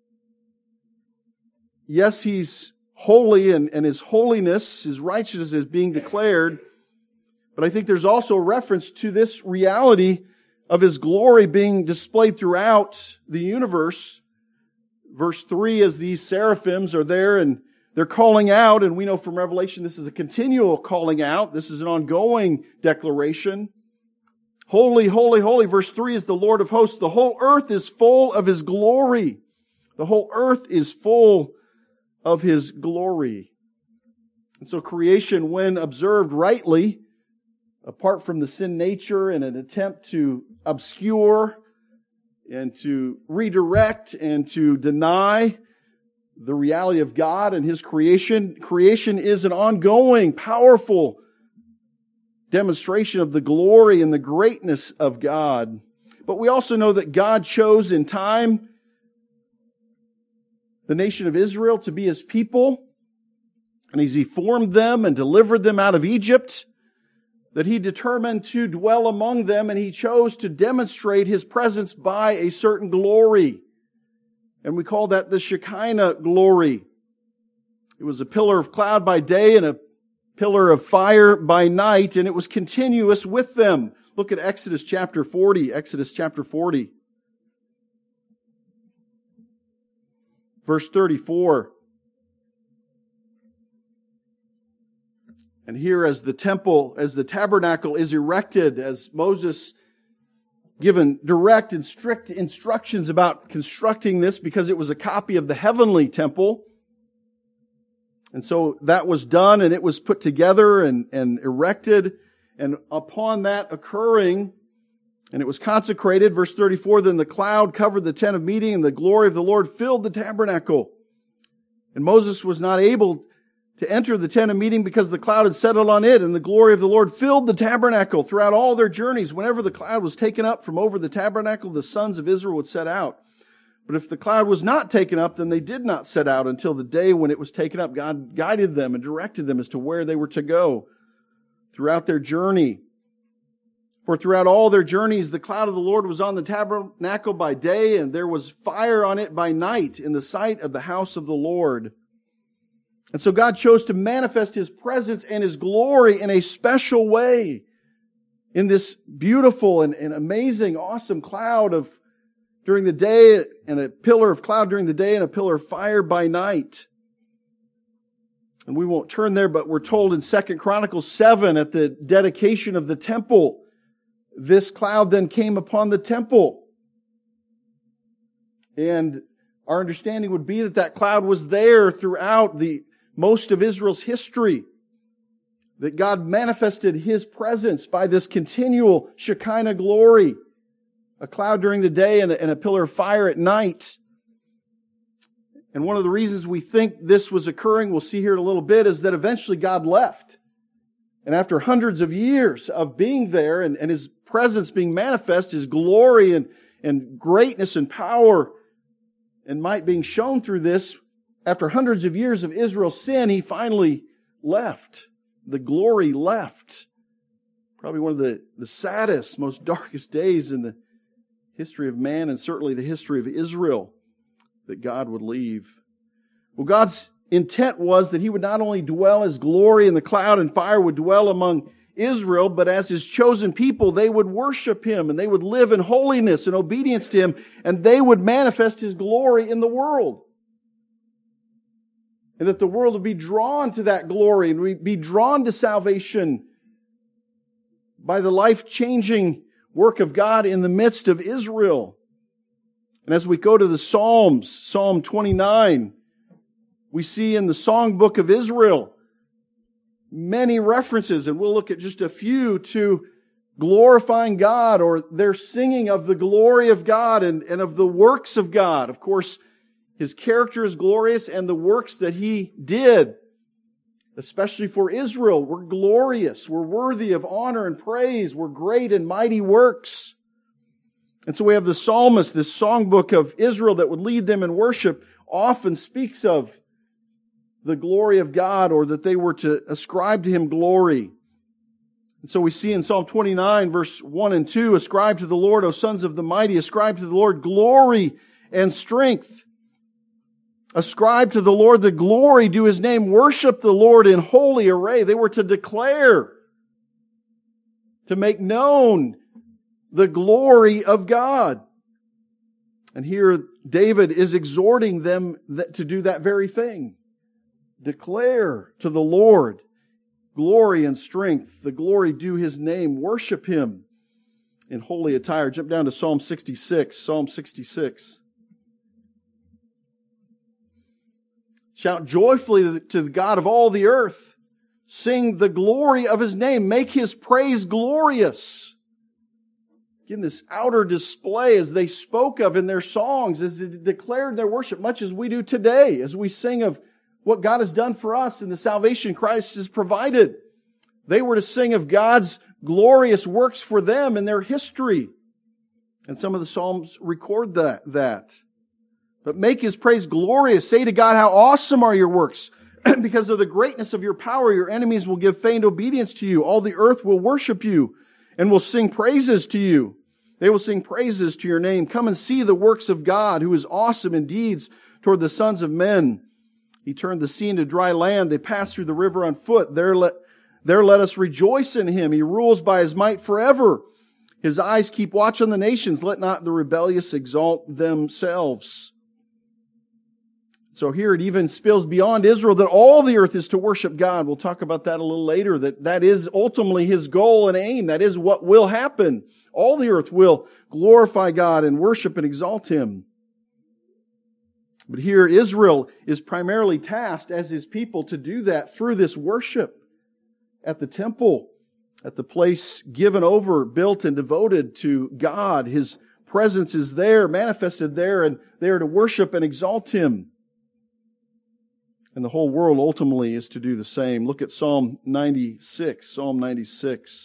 A: yes, He's holy and His holiness, His righteousness is being declared. But I think there's also reference to this reality of His glory being displayed throughout the universe. Verse 3, as these seraphims are there and they're calling out, and we know from Revelation this is a continual calling out. This is an ongoing declaration. Holy, holy, holy. Verse 3 is the Lord of hosts. The whole earth is full of His glory. The whole earth is full of His glory. And so creation, when observed rightly, apart from the sin nature and an attempt to obscure and to redirect and to deny the reality of God and His creation, creation is an ongoing, powerful demonstration of the glory and the greatness of God. But we also know that God chose in time the nation of Israel to be His people. And as He formed them and delivered them out of Egypt, that He determined to dwell among them, and He chose to demonstrate His presence by a certain glory. And we call that the Shekinah glory. It was a pillar of cloud by day and a pillar of fire by night, and it was continuous with them. Look at Exodus chapter 40. Exodus chapter 40. Verse 34. And here as the tabernacle is erected, as Moses given direct and strict instructions about constructing this because it was a copy of the heavenly temple. And so that was done, and it was put together and erected. And upon that occurring, and it was consecrated, verse 34, then the cloud covered the tent of meeting, and the glory of the Lord filled the tabernacle. And Moses was not able to enter the tent of meeting because the cloud had settled on it, and the glory of the Lord filled the tabernacle. Throughout all their journeys, whenever the cloud was taken up from over the tabernacle, the sons of Israel would set out. But if the cloud was not taken up, then they did not set out until the day when it was taken up. God guided them and directed them as to where they were to go throughout their journey. For throughout all their journeys, the cloud of the Lord was on the tabernacle by day, and there was fire on it by night in the sight of the house of the Lord. And so God chose to manifest His presence and His glory in a special way in this beautiful and amazing, awesome cloud of during the day, and a pillar of cloud during the day, and a pillar of fire by night. And we won't turn there, but we're told in 2 Chronicles 7 at the dedication of the temple, this cloud then came upon the temple. And our understanding would be that that cloud was there throughout the most of Israel's history. That God manifested His presence by this continual Shekinah glory. A cloud during the day and a pillar of fire at night. And one of the reasons we think this was occurring, we'll see here in a little bit, is that eventually God left. And after hundreds of years of being there and His presence being manifest, His glory and greatness and power and might being shown through this, after hundreds of years of Israel's sin, He finally left. The glory left. Probably one of the saddest, most darkest days in the history of man and certainly the history of Israel, that God would leave. Well, God's intent was that He would not only dwell as glory in the cloud and fire would dwell among Israel, but as His chosen people, they would worship Him and they would live in holiness and obedience to Him, and they would manifest His glory in the world. And that the world would be drawn to that glory and we'd be drawn to salvation by the life-changing work of God in the midst of Israel. And as we go to the Psalms, Psalm 29, we see in the songbook of Israel many references, and we'll look at just a few, to glorifying God or their singing of the glory of God and of the works of God. Of course, His character is glorious, and the works that He did, especially for Israel, were glorious, were worthy of honor and praise, were great and mighty works. And so we have the psalmist, this songbook of Israel that would lead them in worship, often speaks of the glory of God, or that they were to ascribe to Him glory. And so we see in Psalm 29, verse 1 and 2, ascribe to the Lord, O sons of the mighty, ascribe to the Lord glory and strength. Ascribe to the Lord the glory, do His name, worship the Lord in holy array. They were to declare, to make known the glory of God. And here David is exhorting them to do that very thing. Declare to the Lord glory and strength. The glory due His name. Worship Him in holy attire. Jump down to Psalm 66. Psalm 66. Shout joyfully to the God of all the earth. Sing the glory of His name. Make His praise glorious. Again, this outer display as they spoke of in their songs, as they declared their worship, much as we do today, as we sing of what God has done for us and the salvation Christ has provided. They were to sing of God's glorious works for them in their history. And some of the Psalms record that. But make His praise glorious. Say to God, how awesome are your works. Because of the greatness of your power, your enemies will give feigned obedience to you. All the earth will worship you and will sing praises to you. They will sing praises to your name. Come and see the works of God, who is awesome in deeds toward the sons of men. He turned the sea into dry land. They passed through the river on foot. There let us rejoice in Him. He rules by His might forever. His eyes keep watch on the nations. Let not the rebellious exalt themselves. So here it even spills beyond Israel that all the earth is to worship God. We'll talk about that a little later, that is ultimately His goal and aim. That is what will happen. All the earth will glorify God and worship and exalt Him. But here Israel is primarily tasked as His people to do that through this worship at the temple, at the place given over, built and devoted to God. His presence is there, manifested there, and they are to worship and exalt Him. And the whole world ultimately is to do the same. Look at Psalm 96. Psalm 96.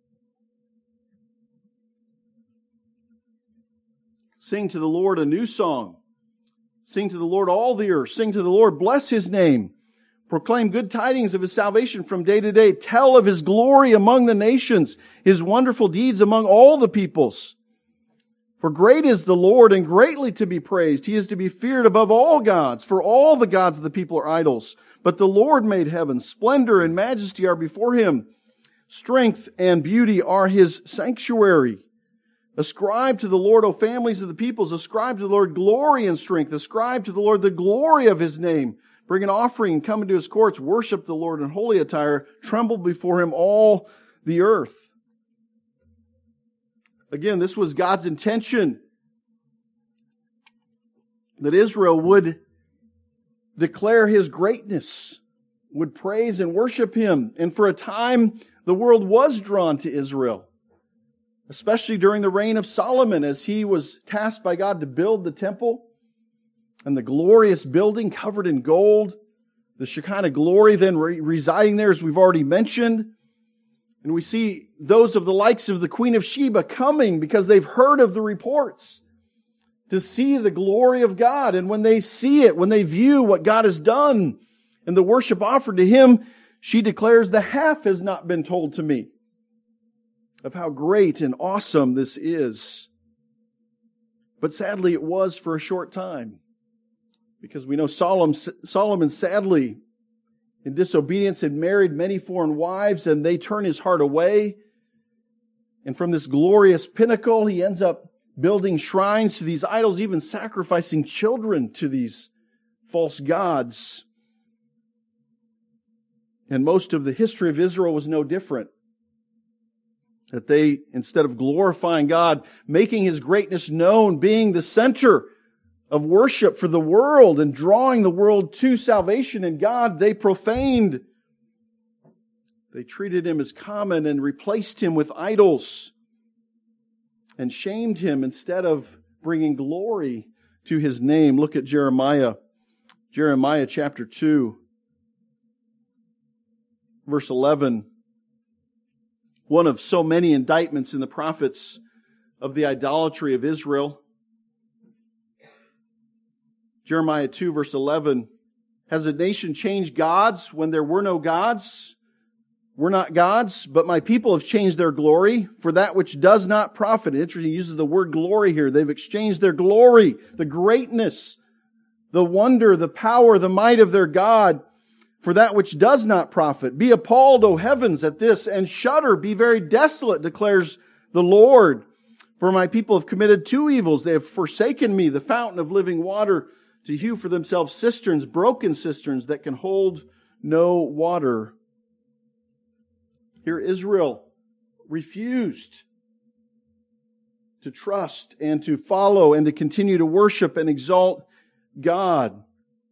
A: Sing to the Lord a new song. Sing to the Lord all the earth. Sing to the Lord, bless His name. Proclaim good tidings of His salvation from day to day. Tell of His glory among the nations, His wonderful deeds among all the peoples. For great is the Lord and greatly to be praised. He is to be feared above all gods, for all the gods of the people are idols. But the Lord made heaven. Splendor and majesty are before Him. Strength and beauty are His sanctuary. Ascribe to the Lord, O families of the peoples. Ascribe to the Lord glory and strength. Ascribe to the Lord the glory of His name. Bring an offering and come into His courts. Worship the Lord in holy attire. Tremble before Him all the earth. Again, this was God's intention, that Israel would declare His greatness, would praise and worship Him. And for a time, the world was drawn to Israel, especially during the reign of Solomon, as he was tasked by God to build the temple and the glorious building covered in gold, the Shekinah glory then residing there, as we've already mentioned. And we see those of the likes of the Queen of Sheba coming because they've heard of the reports to see the glory of God. And when they see it, when they view what God has done and the worship offered to Him, she declares, the half has not been told to me of how great and awesome this is. But sadly, it was for a short time, because we know Solomon sadly, in disobedience, had married many foreign wives, and they turn his heart away. And from this glorious pinnacle, he ends up building shrines to these idols, even sacrificing children to these false gods. And most of the history of Israel was no different. That they, instead of glorifying God, making His greatness known, being the center of worship for the world and drawing the world to salvation in God, they profaned. They treated Him as common and replaced Him with idols and shamed Him instead of bringing glory to His name. Look at Jeremiah. Jeremiah chapter 2, verse 11. One of so many indictments in the prophets of the idolatry of Israel. Jeremiah 2 verse 11, has a nation changed gods when there were no gods? We're not gods, but my people have changed their glory for that which does not profit. Interesting, he uses the word glory here. They've exchanged their glory, the greatness, the wonder, the power, the might of their God for that which does not profit. Be appalled, O heavens, at this, and shudder, be very desolate, declares the Lord. For my people have committed two evils. They have forsaken me, the fountain of living water, to hew for themselves cisterns, broken cisterns that can hold no water. Here Israel refused to trust and to follow and to continue to worship and exalt God.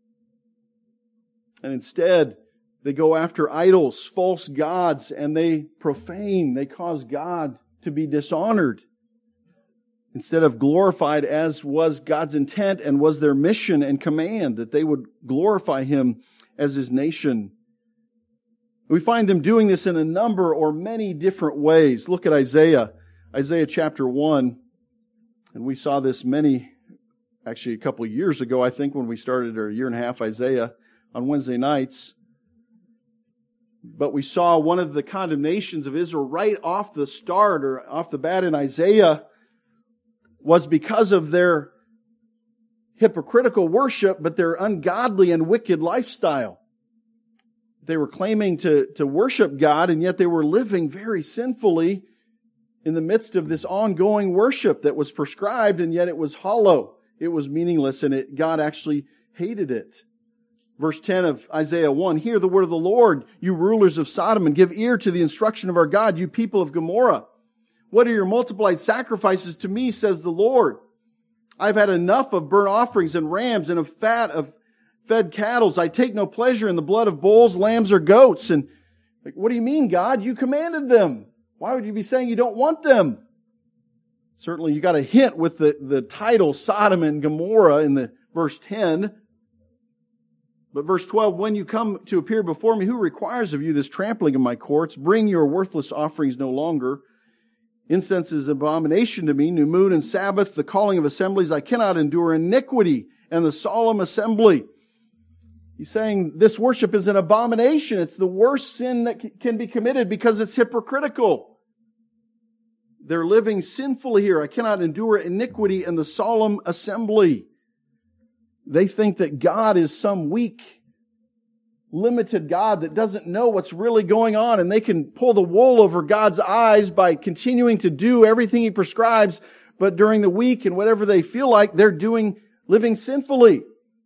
A: And instead, they go after idols, false gods, and they profane, they cause God to be dishonored, instead of glorified as was God's intent and was their mission and command, that they would glorify Him as His nation. We find them doing this in a number or many different ways. Look at Isaiah chapter 1. And we saw this a couple of years ago, I think, when we started our year and a half Isaiah on Wednesday nights. But we saw one of the condemnations of Israel right off the start or off the bat in Isaiah was because of their hypocritical worship, but their ungodly and wicked lifestyle. They were claiming to worship God, and yet they were living very sinfully in the midst of this ongoing worship that was prescribed, and yet it was hollow. It was meaningless, and God actually hated it. Verse 10 of Isaiah 1, hear the word of the Lord, you rulers of Sodom, and give ear to the instruction of our God, you people of Gomorrah. What are your multiplied sacrifices to me, says the Lord? I've had enough of burnt offerings and rams and of fat of fed cattle. I take no pleasure in the blood of bulls, lambs, or goats. And what do you mean, God? You commanded them. Why would you be saying you don't want them? Certainly you got a hint with the title Sodom and Gomorrah in the verse 10. But verse 12, when you come to appear before me, who requires of you this trampling of my courts? Bring your worthless offerings no longer. Incense is abomination to me. New moon and Sabbath, the calling of assemblies. I cannot endure iniquity and the solemn assembly. He's saying this worship is an abomination. It's the worst sin that can be committed because it's hypocritical. They're living sinfully here. I cannot endure iniquity and the solemn assembly. They think that God is some weak, limited God that doesn't know what's really going on, and they can pull the wool over God's eyes by continuing to do everything He prescribes, but during the week and whatever they feel like, they're living sinfully.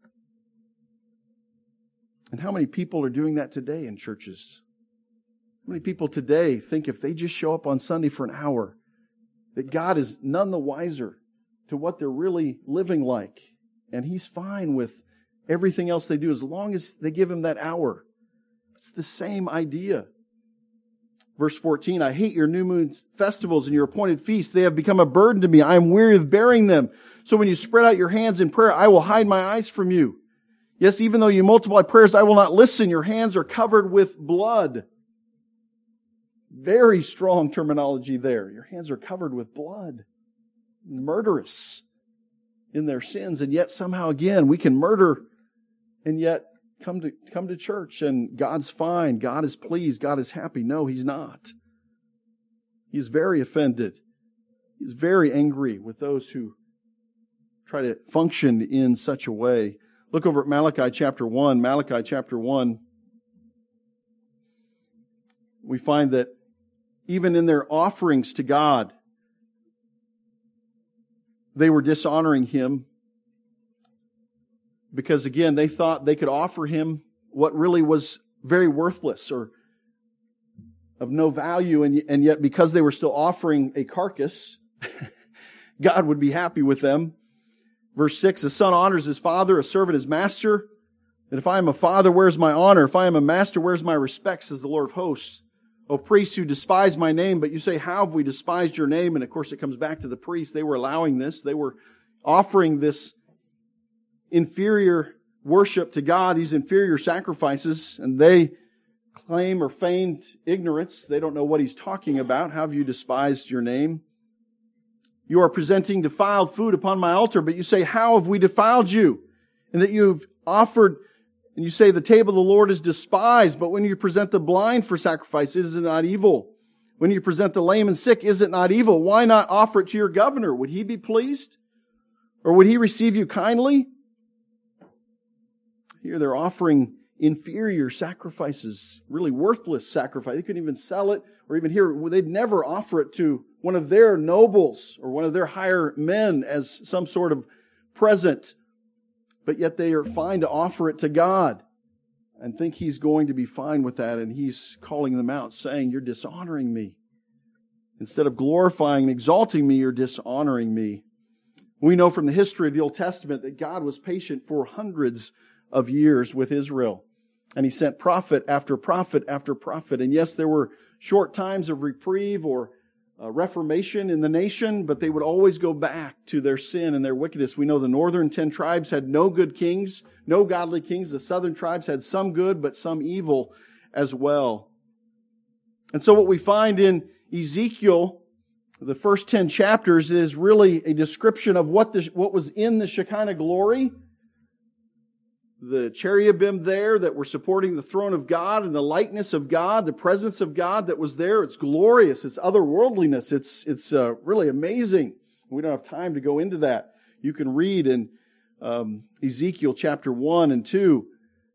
A: And how many people are doing that today in churches? How many people today think if they just show up on Sunday for an hour, that God is none the wiser to what they're really living like? And He's fine with everything else they do as long as they give Him that hour. It's the same idea. Verse 14, I hate your new moon festivals and your appointed feasts. They have become a burden to me. I am weary of bearing them. So when you spread out your hands in prayer, I will hide my eyes from you. Yes, even though you multiply prayers, I will not listen. Your hands are covered with blood. Very strong terminology there. Your hands are covered with blood. Murderous in their sins, and yet somehow again we can murder and yet come to church and God's fine, God is pleased, God is happy. No, He's not. He's very offended. He's very angry with those who try to function in such a way. Look over at Malachi chapter 1. Malachi chapter 1. We find that even in their offerings to God, they were dishonoring Him because, again, they thought they could offer Him what really was very worthless or of no value, and yet because they were still offering a carcass, God would be happy with them. Verse 6, a son honors his father, a servant his master. And if I am a father, where's my honor? If I am a master, where's my respect, says the Lord of hosts. O priests who despise my name, but you say, how have we despised your name? And of course it comes back to the priests. They were allowing this. They were offering this inferior worship to God, these inferior sacrifices, and they claim or feigned ignorance. They don't know what He's talking about. How have you despised your name? You are presenting defiled food upon my altar, but you say, how have we defiled you? And that you've offered, and you say the table of the Lord is despised, but when you present the blind for sacrifice, is it not evil? When you present the lame and sick, is it not evil? Why not offer it to your governor? Would he be pleased? Or would he receive you kindly? Here they're offering inferior sacrifices, really worthless sacrifice. They couldn't even sell it, or even here, they'd never offer it to one of their nobles or one of their higher men as some sort of present. But yet they are fine to offer it to God and think He's going to be fine with that. And He's calling them out, saying, you're dishonoring me. Instead of glorifying and exalting me, you're dishonoring me. We know from the history of the Old Testament that God was patient for hundreds of years with Israel. And He sent prophet after prophet after prophet. And yes, there were short times of reprieve or reformation in the nation, but they would always go back to their sin and their wickedness. We know the northern 10 tribes had no good kings, no godly kings. The southern tribes had some good, but some evil as well. And so what we find in Ezekiel, the first 10 chapters, is really a description of what was in the Shekinah glory. The cherubim there that were supporting the throne of God and the likeness of God, the presence of God that was there. It's glorious. It's otherworldliness. It's really amazing. We don't have time to go into that. You can read in Ezekiel chapter 1 and 2.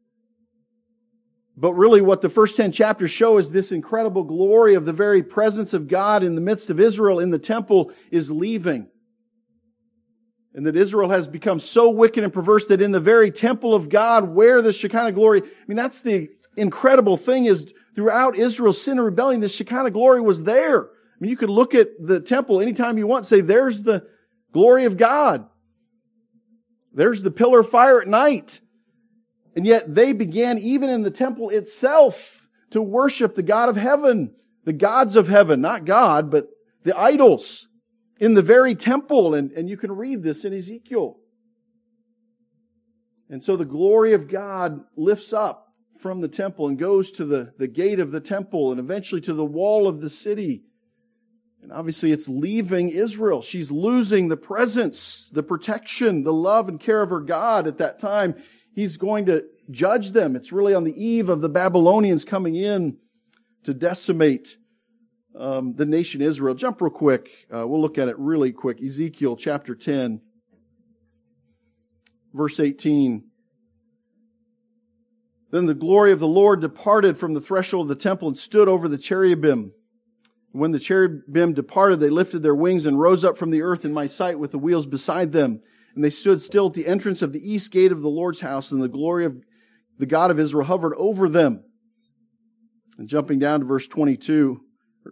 A: But really what the first 10 chapters show is this incredible glory of the very presence of God in the midst of Israel in the temple is leaving. And that Israel has become so wicked and perverse that in the very temple of God where the Shekinah glory, that's the incredible thing, is throughout Israel's sin and rebellion, the Shekinah glory was there. You could look at the temple anytime you want and say, there's the glory of God. There's the pillar of fire at night. And yet they began even in the temple itself to worship the God of heaven, the gods of heaven, not God, but the idols. In the very temple, and you can read this in Ezekiel. And so the glory of God lifts up from the temple and goes to the gate of the temple and eventually to the wall of the city. And obviously it's leaving Israel. She's losing the presence, the protection, the love and care of her God at that time. He's going to judge them. It's really on the eve of the Babylonians coming in to decimate the nation Israel. Jump real quick. We'll look at it really quick. Ezekiel chapter 10, verse 18. Then the glory of the Lord departed from the threshold of the temple and stood over the cherubim. When the cherubim departed, they lifted their wings and rose up from the earth in my sight with the wheels beside them. And they stood still at the entrance of the east gate of the Lord's house, and the glory of the God of Israel hovered over them. And jumping down to verse 22,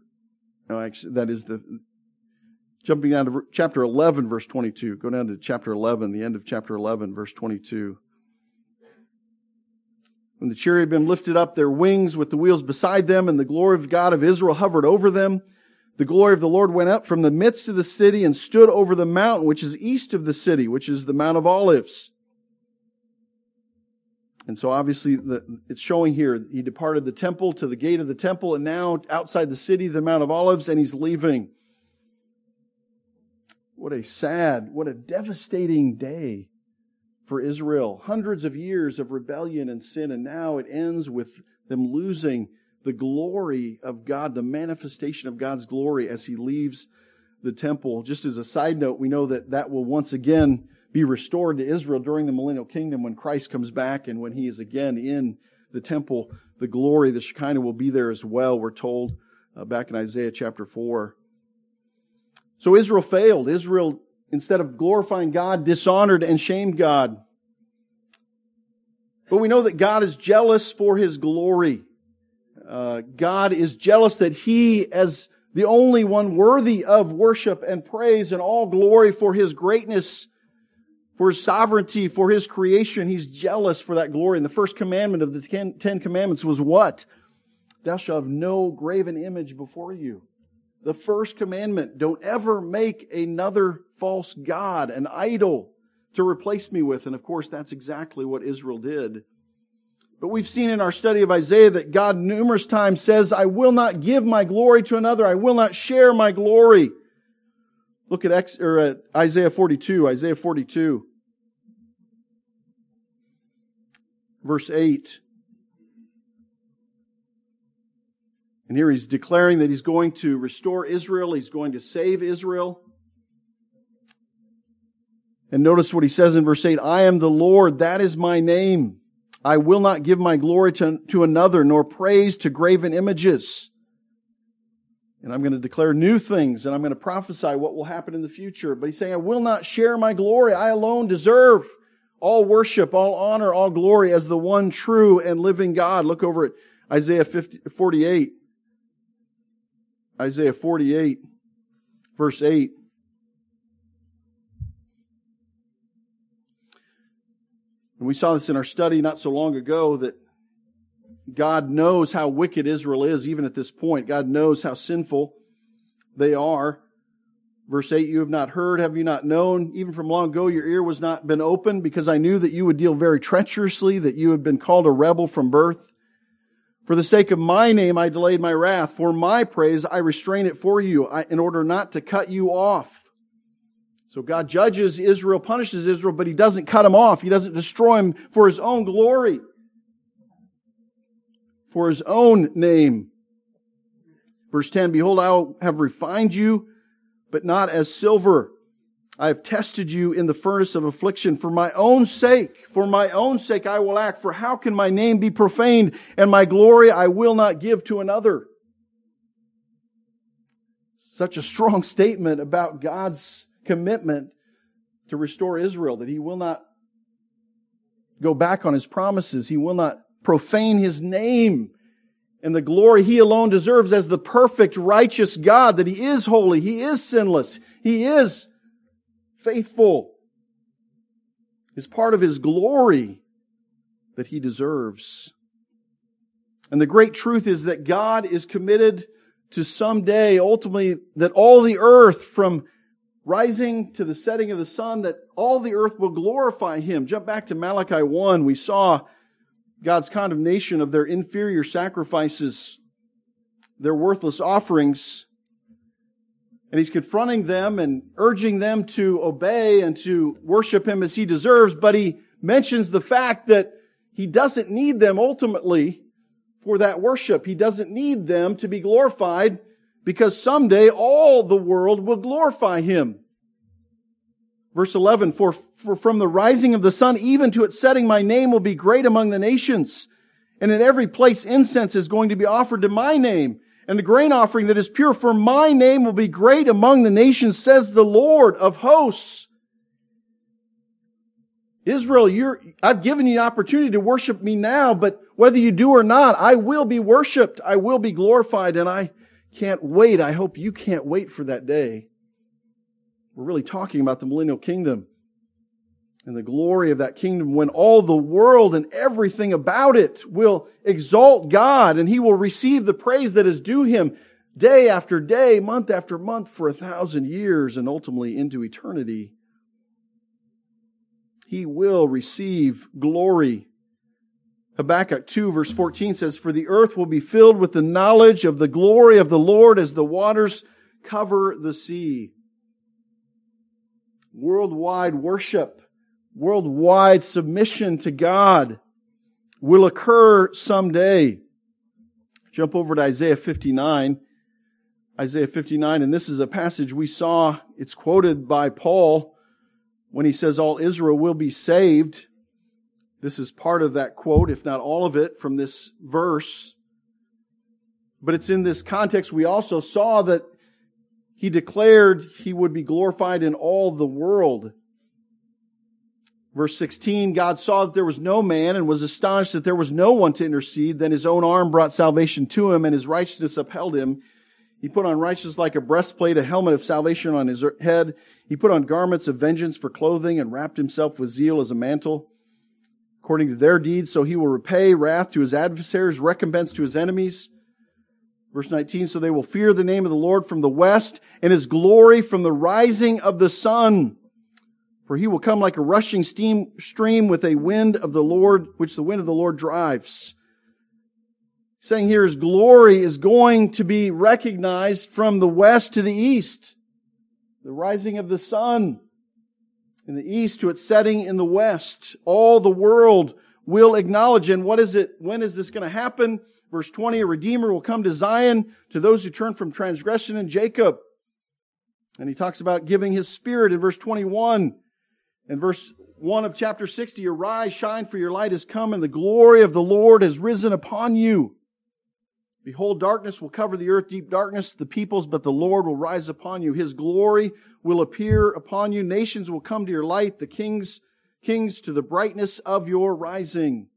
A: jumping down to chapter 11, verse 22. Go down to chapter 11, the end of chapter 11, verse 22. When the cherubim lifted up their wings with the wheels beside them, and the glory of God of Israel hovered over them, the glory of the Lord went up from the midst of the city and stood over the mountain which is east of the city, which is the Mount of Olives. And so obviously it's showing here, he departed the temple to the gate of the temple, and now outside the city, the Mount of Olives, and he's leaving. What a sad, what a devastating day for Israel. Hundreds of years of rebellion and sin, and now it ends with them losing the glory of God, the manifestation of God's glory as he leaves the temple. Just as a side note, we know that that will once again be restored to Israel during the millennial kingdom when Christ comes back and when he is again in the temple. The glory, the Shekinah, will be there as well, we're told back in Isaiah chapter 4. So Israel failed. Israel, instead of glorifying God, dishonored and shamed God. But we know that God is jealous for his glory. God is jealous that he, as the only one worthy of worship and praise and all glory for his greatness, for his sovereignty, for his creation, he's jealous for that glory. And the first commandment of the Ten Commandments was what? Thou shalt have no graven image before you. The first commandment, don't ever make another false god, an idol, to replace me with. And of course, that's exactly what Israel did. But we've seen in our study of Isaiah that God numerous times says, I will not give my glory to another. I will not share my glory. Look at Isaiah 42. Isaiah 42, verse 8. And here he's declaring that he's going to restore Israel. He's going to save Israel. And notice what he says in verse 8. I am the Lord, that is my name. I will not give my glory to another, nor praise to graven images. And I'm going to declare new things, and I'm going to prophesy what will happen in the future. But he's saying, I will not share my glory. I alone deserve all worship, all honor, all glory as the one true and living God. Look over at Isaiah 48. Isaiah 48, verse 8. And we saw this in our study not so long ago, that God knows how wicked Israel is even at this point. God knows how sinful they are. Verse 8, you have not heard, have you not known? Even from long ago your ear was not been opened, because I knew that you would deal very treacherously, that you had been called a rebel from birth. For the sake of my name I delayed my wrath. For my praise I restrain it for you, in order not to cut you off. So God judges Israel, punishes Israel, but he doesn't cut him off. He doesn't destroy him for his own glory, for his own name. Verse 10, behold, I have refined you, but not as silver. I have tested you in the furnace of affliction. For my own sake I will act. For how can my name be profaned, and my glory I will not give to another? Such a strong statement about God's commitment to restore Israel, that he will not go back on his promises. He will not profane his name and the glory he alone deserves as the perfect, righteous God, that he is holy, he is sinless, he is faithful. Is part of his glory that he deserves. And the great truth is that God is committed to someday, ultimately, that all the earth from rising to the setting of the sun, that all the earth will glorify Him. Jump back to Malachi 1. We saw God's condemnation of their inferior sacrifices, their worthless offerings. And He's confronting them and urging them to obey and to worship Him as He deserves. But He mentions the fact that He doesn't need them ultimately for that worship. He doesn't need them to be glorified, because someday all the world will glorify Him. Verse 11, for from the rising of the sun even to its setting, my name will be great among the nations. And in every place incense is going to be offered to my name. And the grain offering that is pure, for my name will be great among the nations, says the Lord of hosts. Israel, I've given you the opportunity to worship me now, but whether you do or not, I will be worshiped. I will be glorified, and I can't wait. I hope you can't wait for that day. We're really talking about the millennial kingdom and the glory of that kingdom, when all the world and everything about it will exalt God, and He will receive the praise that is due Him day after day, month after month, for 1,000 years, and ultimately into eternity. He will receive glory. Habakkuk 2 verse 14 says, for the earth will be filled with the knowledge of the glory of the Lord as the waters cover the sea. Worldwide worship, worldwide submission to God will occur someday. Jump over to Isaiah 59. Isaiah 59, and this is a passage we saw. It's quoted by Paul when he says all Israel will be saved. This is part of that quote, if not all of it, from this verse. But it's in this context we also saw that He declared He would be glorified in all the world. Verse 16, God saw that there was no man and was astonished that there was no one to intercede. Then His own arm brought salvation to Him, and His righteousness upheld Him. He put on righteousness like a breastplate, a helmet of salvation on His head. He put on garments of vengeance for clothing, and wrapped Himself with zeal as a mantle. According to their deeds, so He will repay wrath to His adversaries, recompense to His enemies. Verse 19, so they will fear the name of the Lord from the west, and His glory from the rising of the sun. For He will come like a rushing stream with a wind of the Lord, which the wind of the Lord drives. Saying here His glory is going to be recognized from the west to the east. The rising of the sun in the east to its setting in the west. All the world will acknowledge. And what is it? When is this going to happen? Verse 20, a Redeemer will come to Zion, to those who turn from transgression in Jacob. And He talks about giving His Spirit in verse 21. And verse 1 of chapter 60, arise, shine, for your light has come, and the glory of the Lord has risen upon you. Behold, darkness will cover the earth, deep darkness, the peoples, but the Lord will rise upon you. His glory will appear upon you. Nations will come to your light, the kings to the brightness of your rising.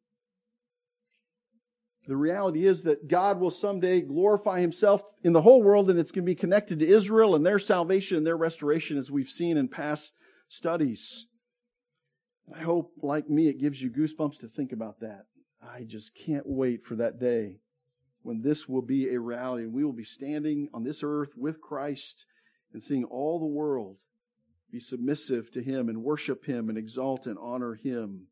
A: The reality is that God will someday glorify Himself in the whole world, and it's going to be connected to Israel and their salvation and their restoration, as we've seen in past studies. I hope, like me, it gives you goosebumps to think about that. I just can't wait for that day when this will be a reality, and we will be standing on this earth with Christ and seeing all the world be submissive to Him and worship Him and exalt and honor Him.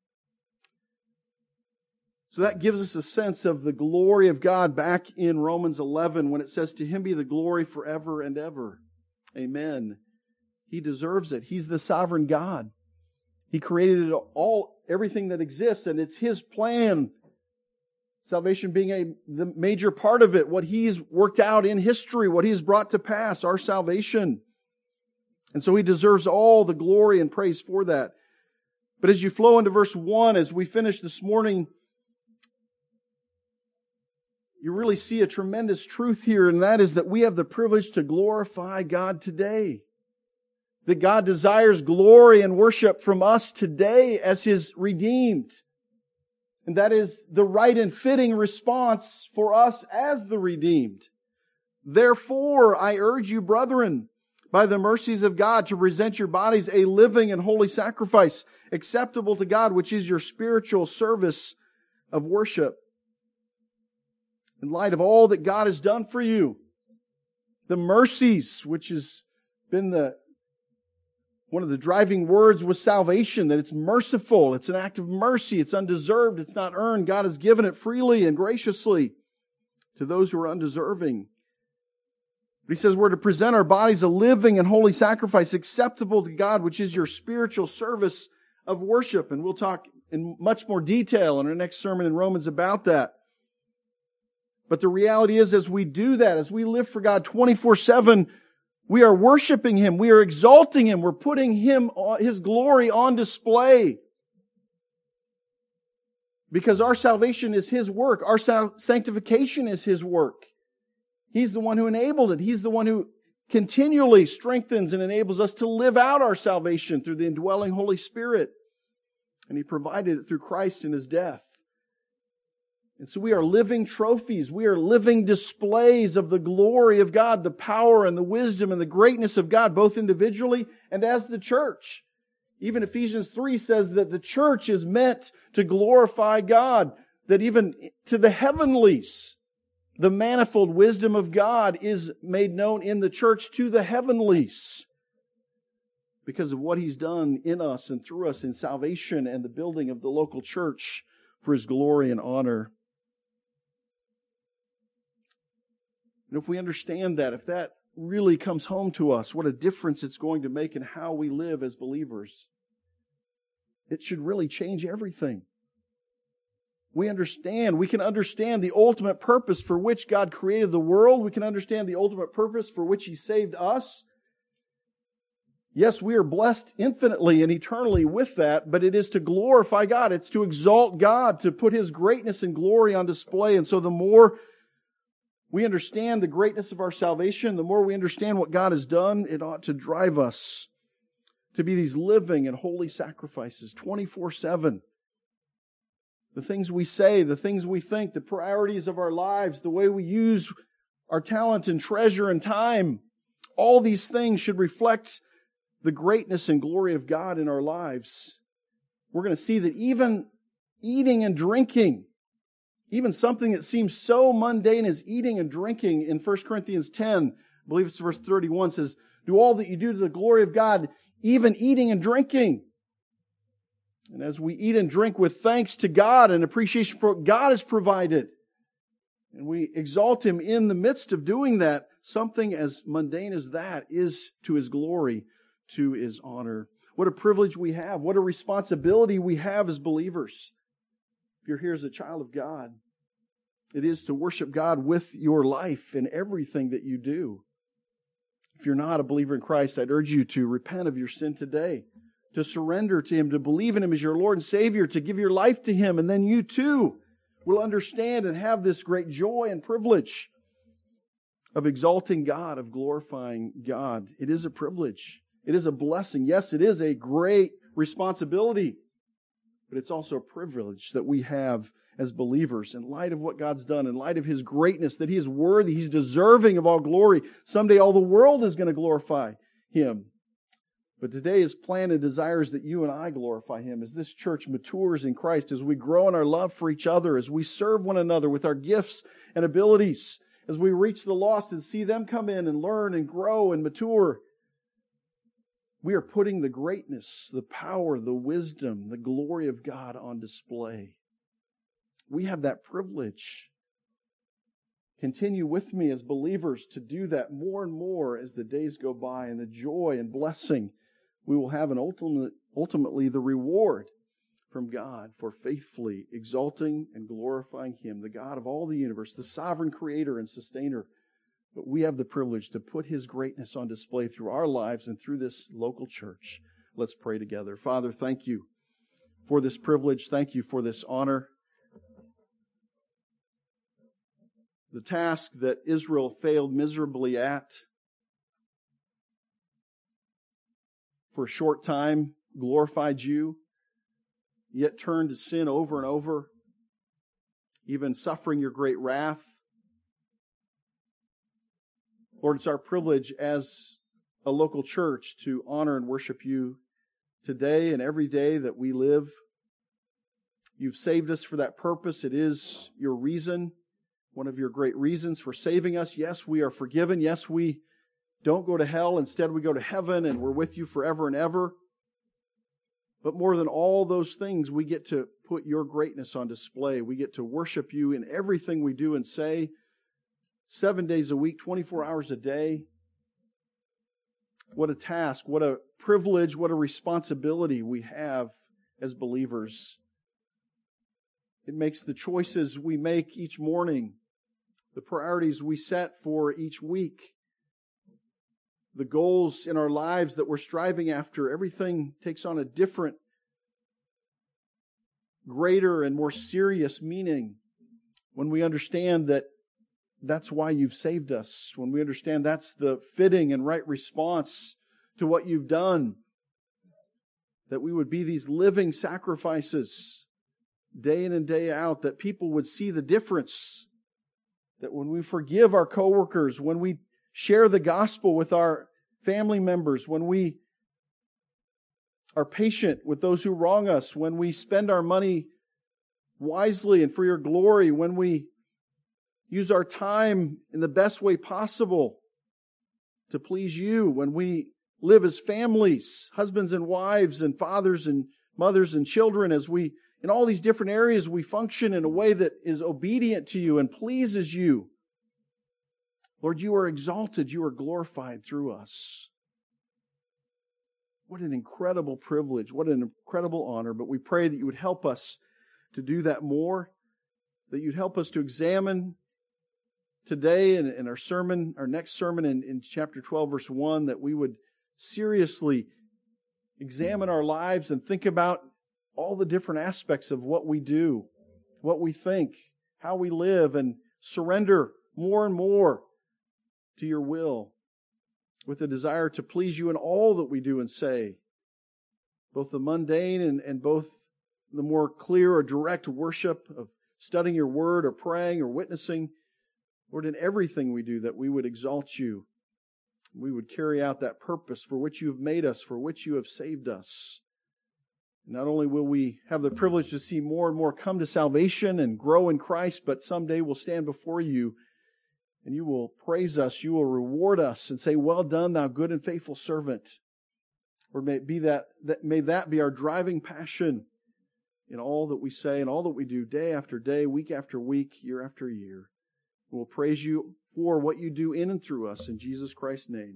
A: So that gives us a sense of the glory of God back in Romans 11 when it says, to Him be the glory forever and ever. Amen. He deserves it. He's the sovereign God. He created everything that exists, and it's His plan. Salvation being the major part of it, what He's worked out in history, what He has brought to pass, our salvation. And so He deserves all the glory and praise for that. But as you flow into verse 1, as we finish this morning, you really see a tremendous truth here, and that is that we have the privilege to glorify God today. That God desires glory and worship from us today as His redeemed. And that is the right and fitting response for us as the redeemed. Therefore, I urge you, brethren, by the mercies of God, to present your bodies a living and holy sacrifice, acceptable to God, which is your spiritual service of worship. In light of all that God has done for you, the mercies, which has been the One of the driving words was salvation, that it's merciful, it's an act of mercy, it's undeserved, it's not earned. God has given it freely and graciously to those who are undeserving. But he says we're to present our bodies a living and holy sacrifice acceptable to God, which is your spiritual service of worship. And we'll talk in much more detail in our next sermon in Romans about that. But the reality is, as we do that, as we live for God 24/7, we are worshiping Him. We are exalting Him. We're putting His glory on display. Because our salvation is His work. Our sanctification is His work. He's the one who enabled it. He's the one who continually strengthens and enables us to live out our salvation through the indwelling Holy Spirit. And He provided it through Christ in His death. And so we are living trophies. We are living displays of the glory of God, the power and the wisdom and the greatness of God, both individually and as the church. Even Ephesians 3 says that the church is meant to glorify God, that even to the heavenlies, the manifold wisdom of God is made known in the church to the heavenlies because of what He's done in us and through us in salvation and the building of the local church for His glory and honor. And if we understand that, if that really comes home to us, what a difference it's going to make in how we live as believers, it should really change everything. We can understand the ultimate purpose for which God created the world. We can understand the ultimate purpose for which He saved us. Yes, we are blessed infinitely and eternally with that, but it is to glorify God. It's to exalt God, to put His greatness and glory on display. And so the more we understand the greatness of our salvation, the more we understand what God has done, it ought to drive us to be these living and holy sacrifices 24/7. The things we say, the things we think, the priorities of our lives, the way we use our talent and treasure and time, all these things should reflect the greatness and glory of God in our lives. We're going to see that even eating and drinking, even something that seems so mundane as eating and drinking in 1 Corinthians 10, I believe it's verse 31, says, do all that you do to the glory of God, even eating and drinking. And as we eat and drink with thanks to God and appreciation for what God has provided, and we exalt Him in the midst of doing that, something as mundane as that is to His glory, to His honor. What a privilege we have. What a responsibility we have as believers. If you're here as a child of God, it is to worship God with your life in everything that you do. If you're not a believer in Christ, I'd urge you to repent of your sin today, to surrender to Him, to believe in Him as your Lord and Savior, to give your life to Him, and then you too will understand and have this great joy and privilege of exalting God, of glorifying God. It is a privilege. It is a blessing. Yes, it is a great responsibility, but it's also a privilege that we have as believers in light of what God's done, in light of His greatness, that He is worthy, He's deserving of all glory. Someday all the world is going to glorify Him. But today His plan and desire is that you and I glorify Him as this church matures in Christ, as we grow in our love for each other, as we serve one another with our gifts and abilities, as we reach the lost and see them come in and learn and grow and mature. We are putting the greatness, the power, the wisdom, the glory of God on display. We have that privilege. Continue with me as believers to do that more and more as the days go by, and the joy and blessing we will have, and ultimately the reward from God for faithfully exalting and glorifying Him, the God of all the universe, the sovereign creator and sustainer. But we have the privilege to put His greatness on display through our lives and through this local church. Let's pray together. Father, thank You for this privilege. Thank You for this honor. The task that Israel failed miserably at, for a short time glorified You, yet turned to sin over and over, even suffering Your great wrath. Lord, it's our privilege as a local church to honor and worship You today and every day that we live. You've saved us for that purpose. It is Your reason, one of Your great reasons for saving us. Yes, we are forgiven. Yes, we don't go to hell. Instead, we go to heaven and we're with you forever and ever. But more than all those things, we get to put your greatness on display. We get to worship you in everything we do and say, 7 days a week, 24 hours a day. What a task, what a privilege, what a responsibility we have as believers. It makes the choices we make each morning, the priorities we set for each week, the goals in our lives that we're striving after. Everything takes on a different, greater, and more serious meaning when we understand that that's why you've saved us, when we understand that's the fitting and right response to what you've done, that we would be these living sacrifices day in and day out, that people would see the difference, that when we forgive our coworkers, when we share the gospel with our family members, when we are patient with those who wrong us, when we spend our money wisely and for your glory, when we use our time in the best way possible to please you, when we live as families, husbands and wives and fathers and mothers and children, as we, in all these different areas, we function in a way that is obedient to you and pleases you. Lord, you are exalted, you are glorified through us. What an incredible privilege, what an incredible honor, but we pray that you would help us to do that more, that you'd help us to examine today in our sermon, our next sermon in chapter 12, verse 1, that we would seriously examine our lives and think about all the different aspects of what we do, what we think, how we live, and surrender more and more to your will with a desire to please you in all that we do and say, both the mundane and both the more clear or direct worship of studying your word or praying or witnessing. Lord, in everything we do, that we would exalt you. We would carry out that purpose for which you have made us, for which you have saved us. Not only will we have the privilege to see more and more come to salvation and grow in Christ, but someday we'll stand before you and you will praise us, you will reward us and say, well done, thou good and faithful servant. Or may that be our driving passion in all that we say and all that we do day after day, week after week, year after year. We'll praise you for what you do in and through us in Jesus Christ's name.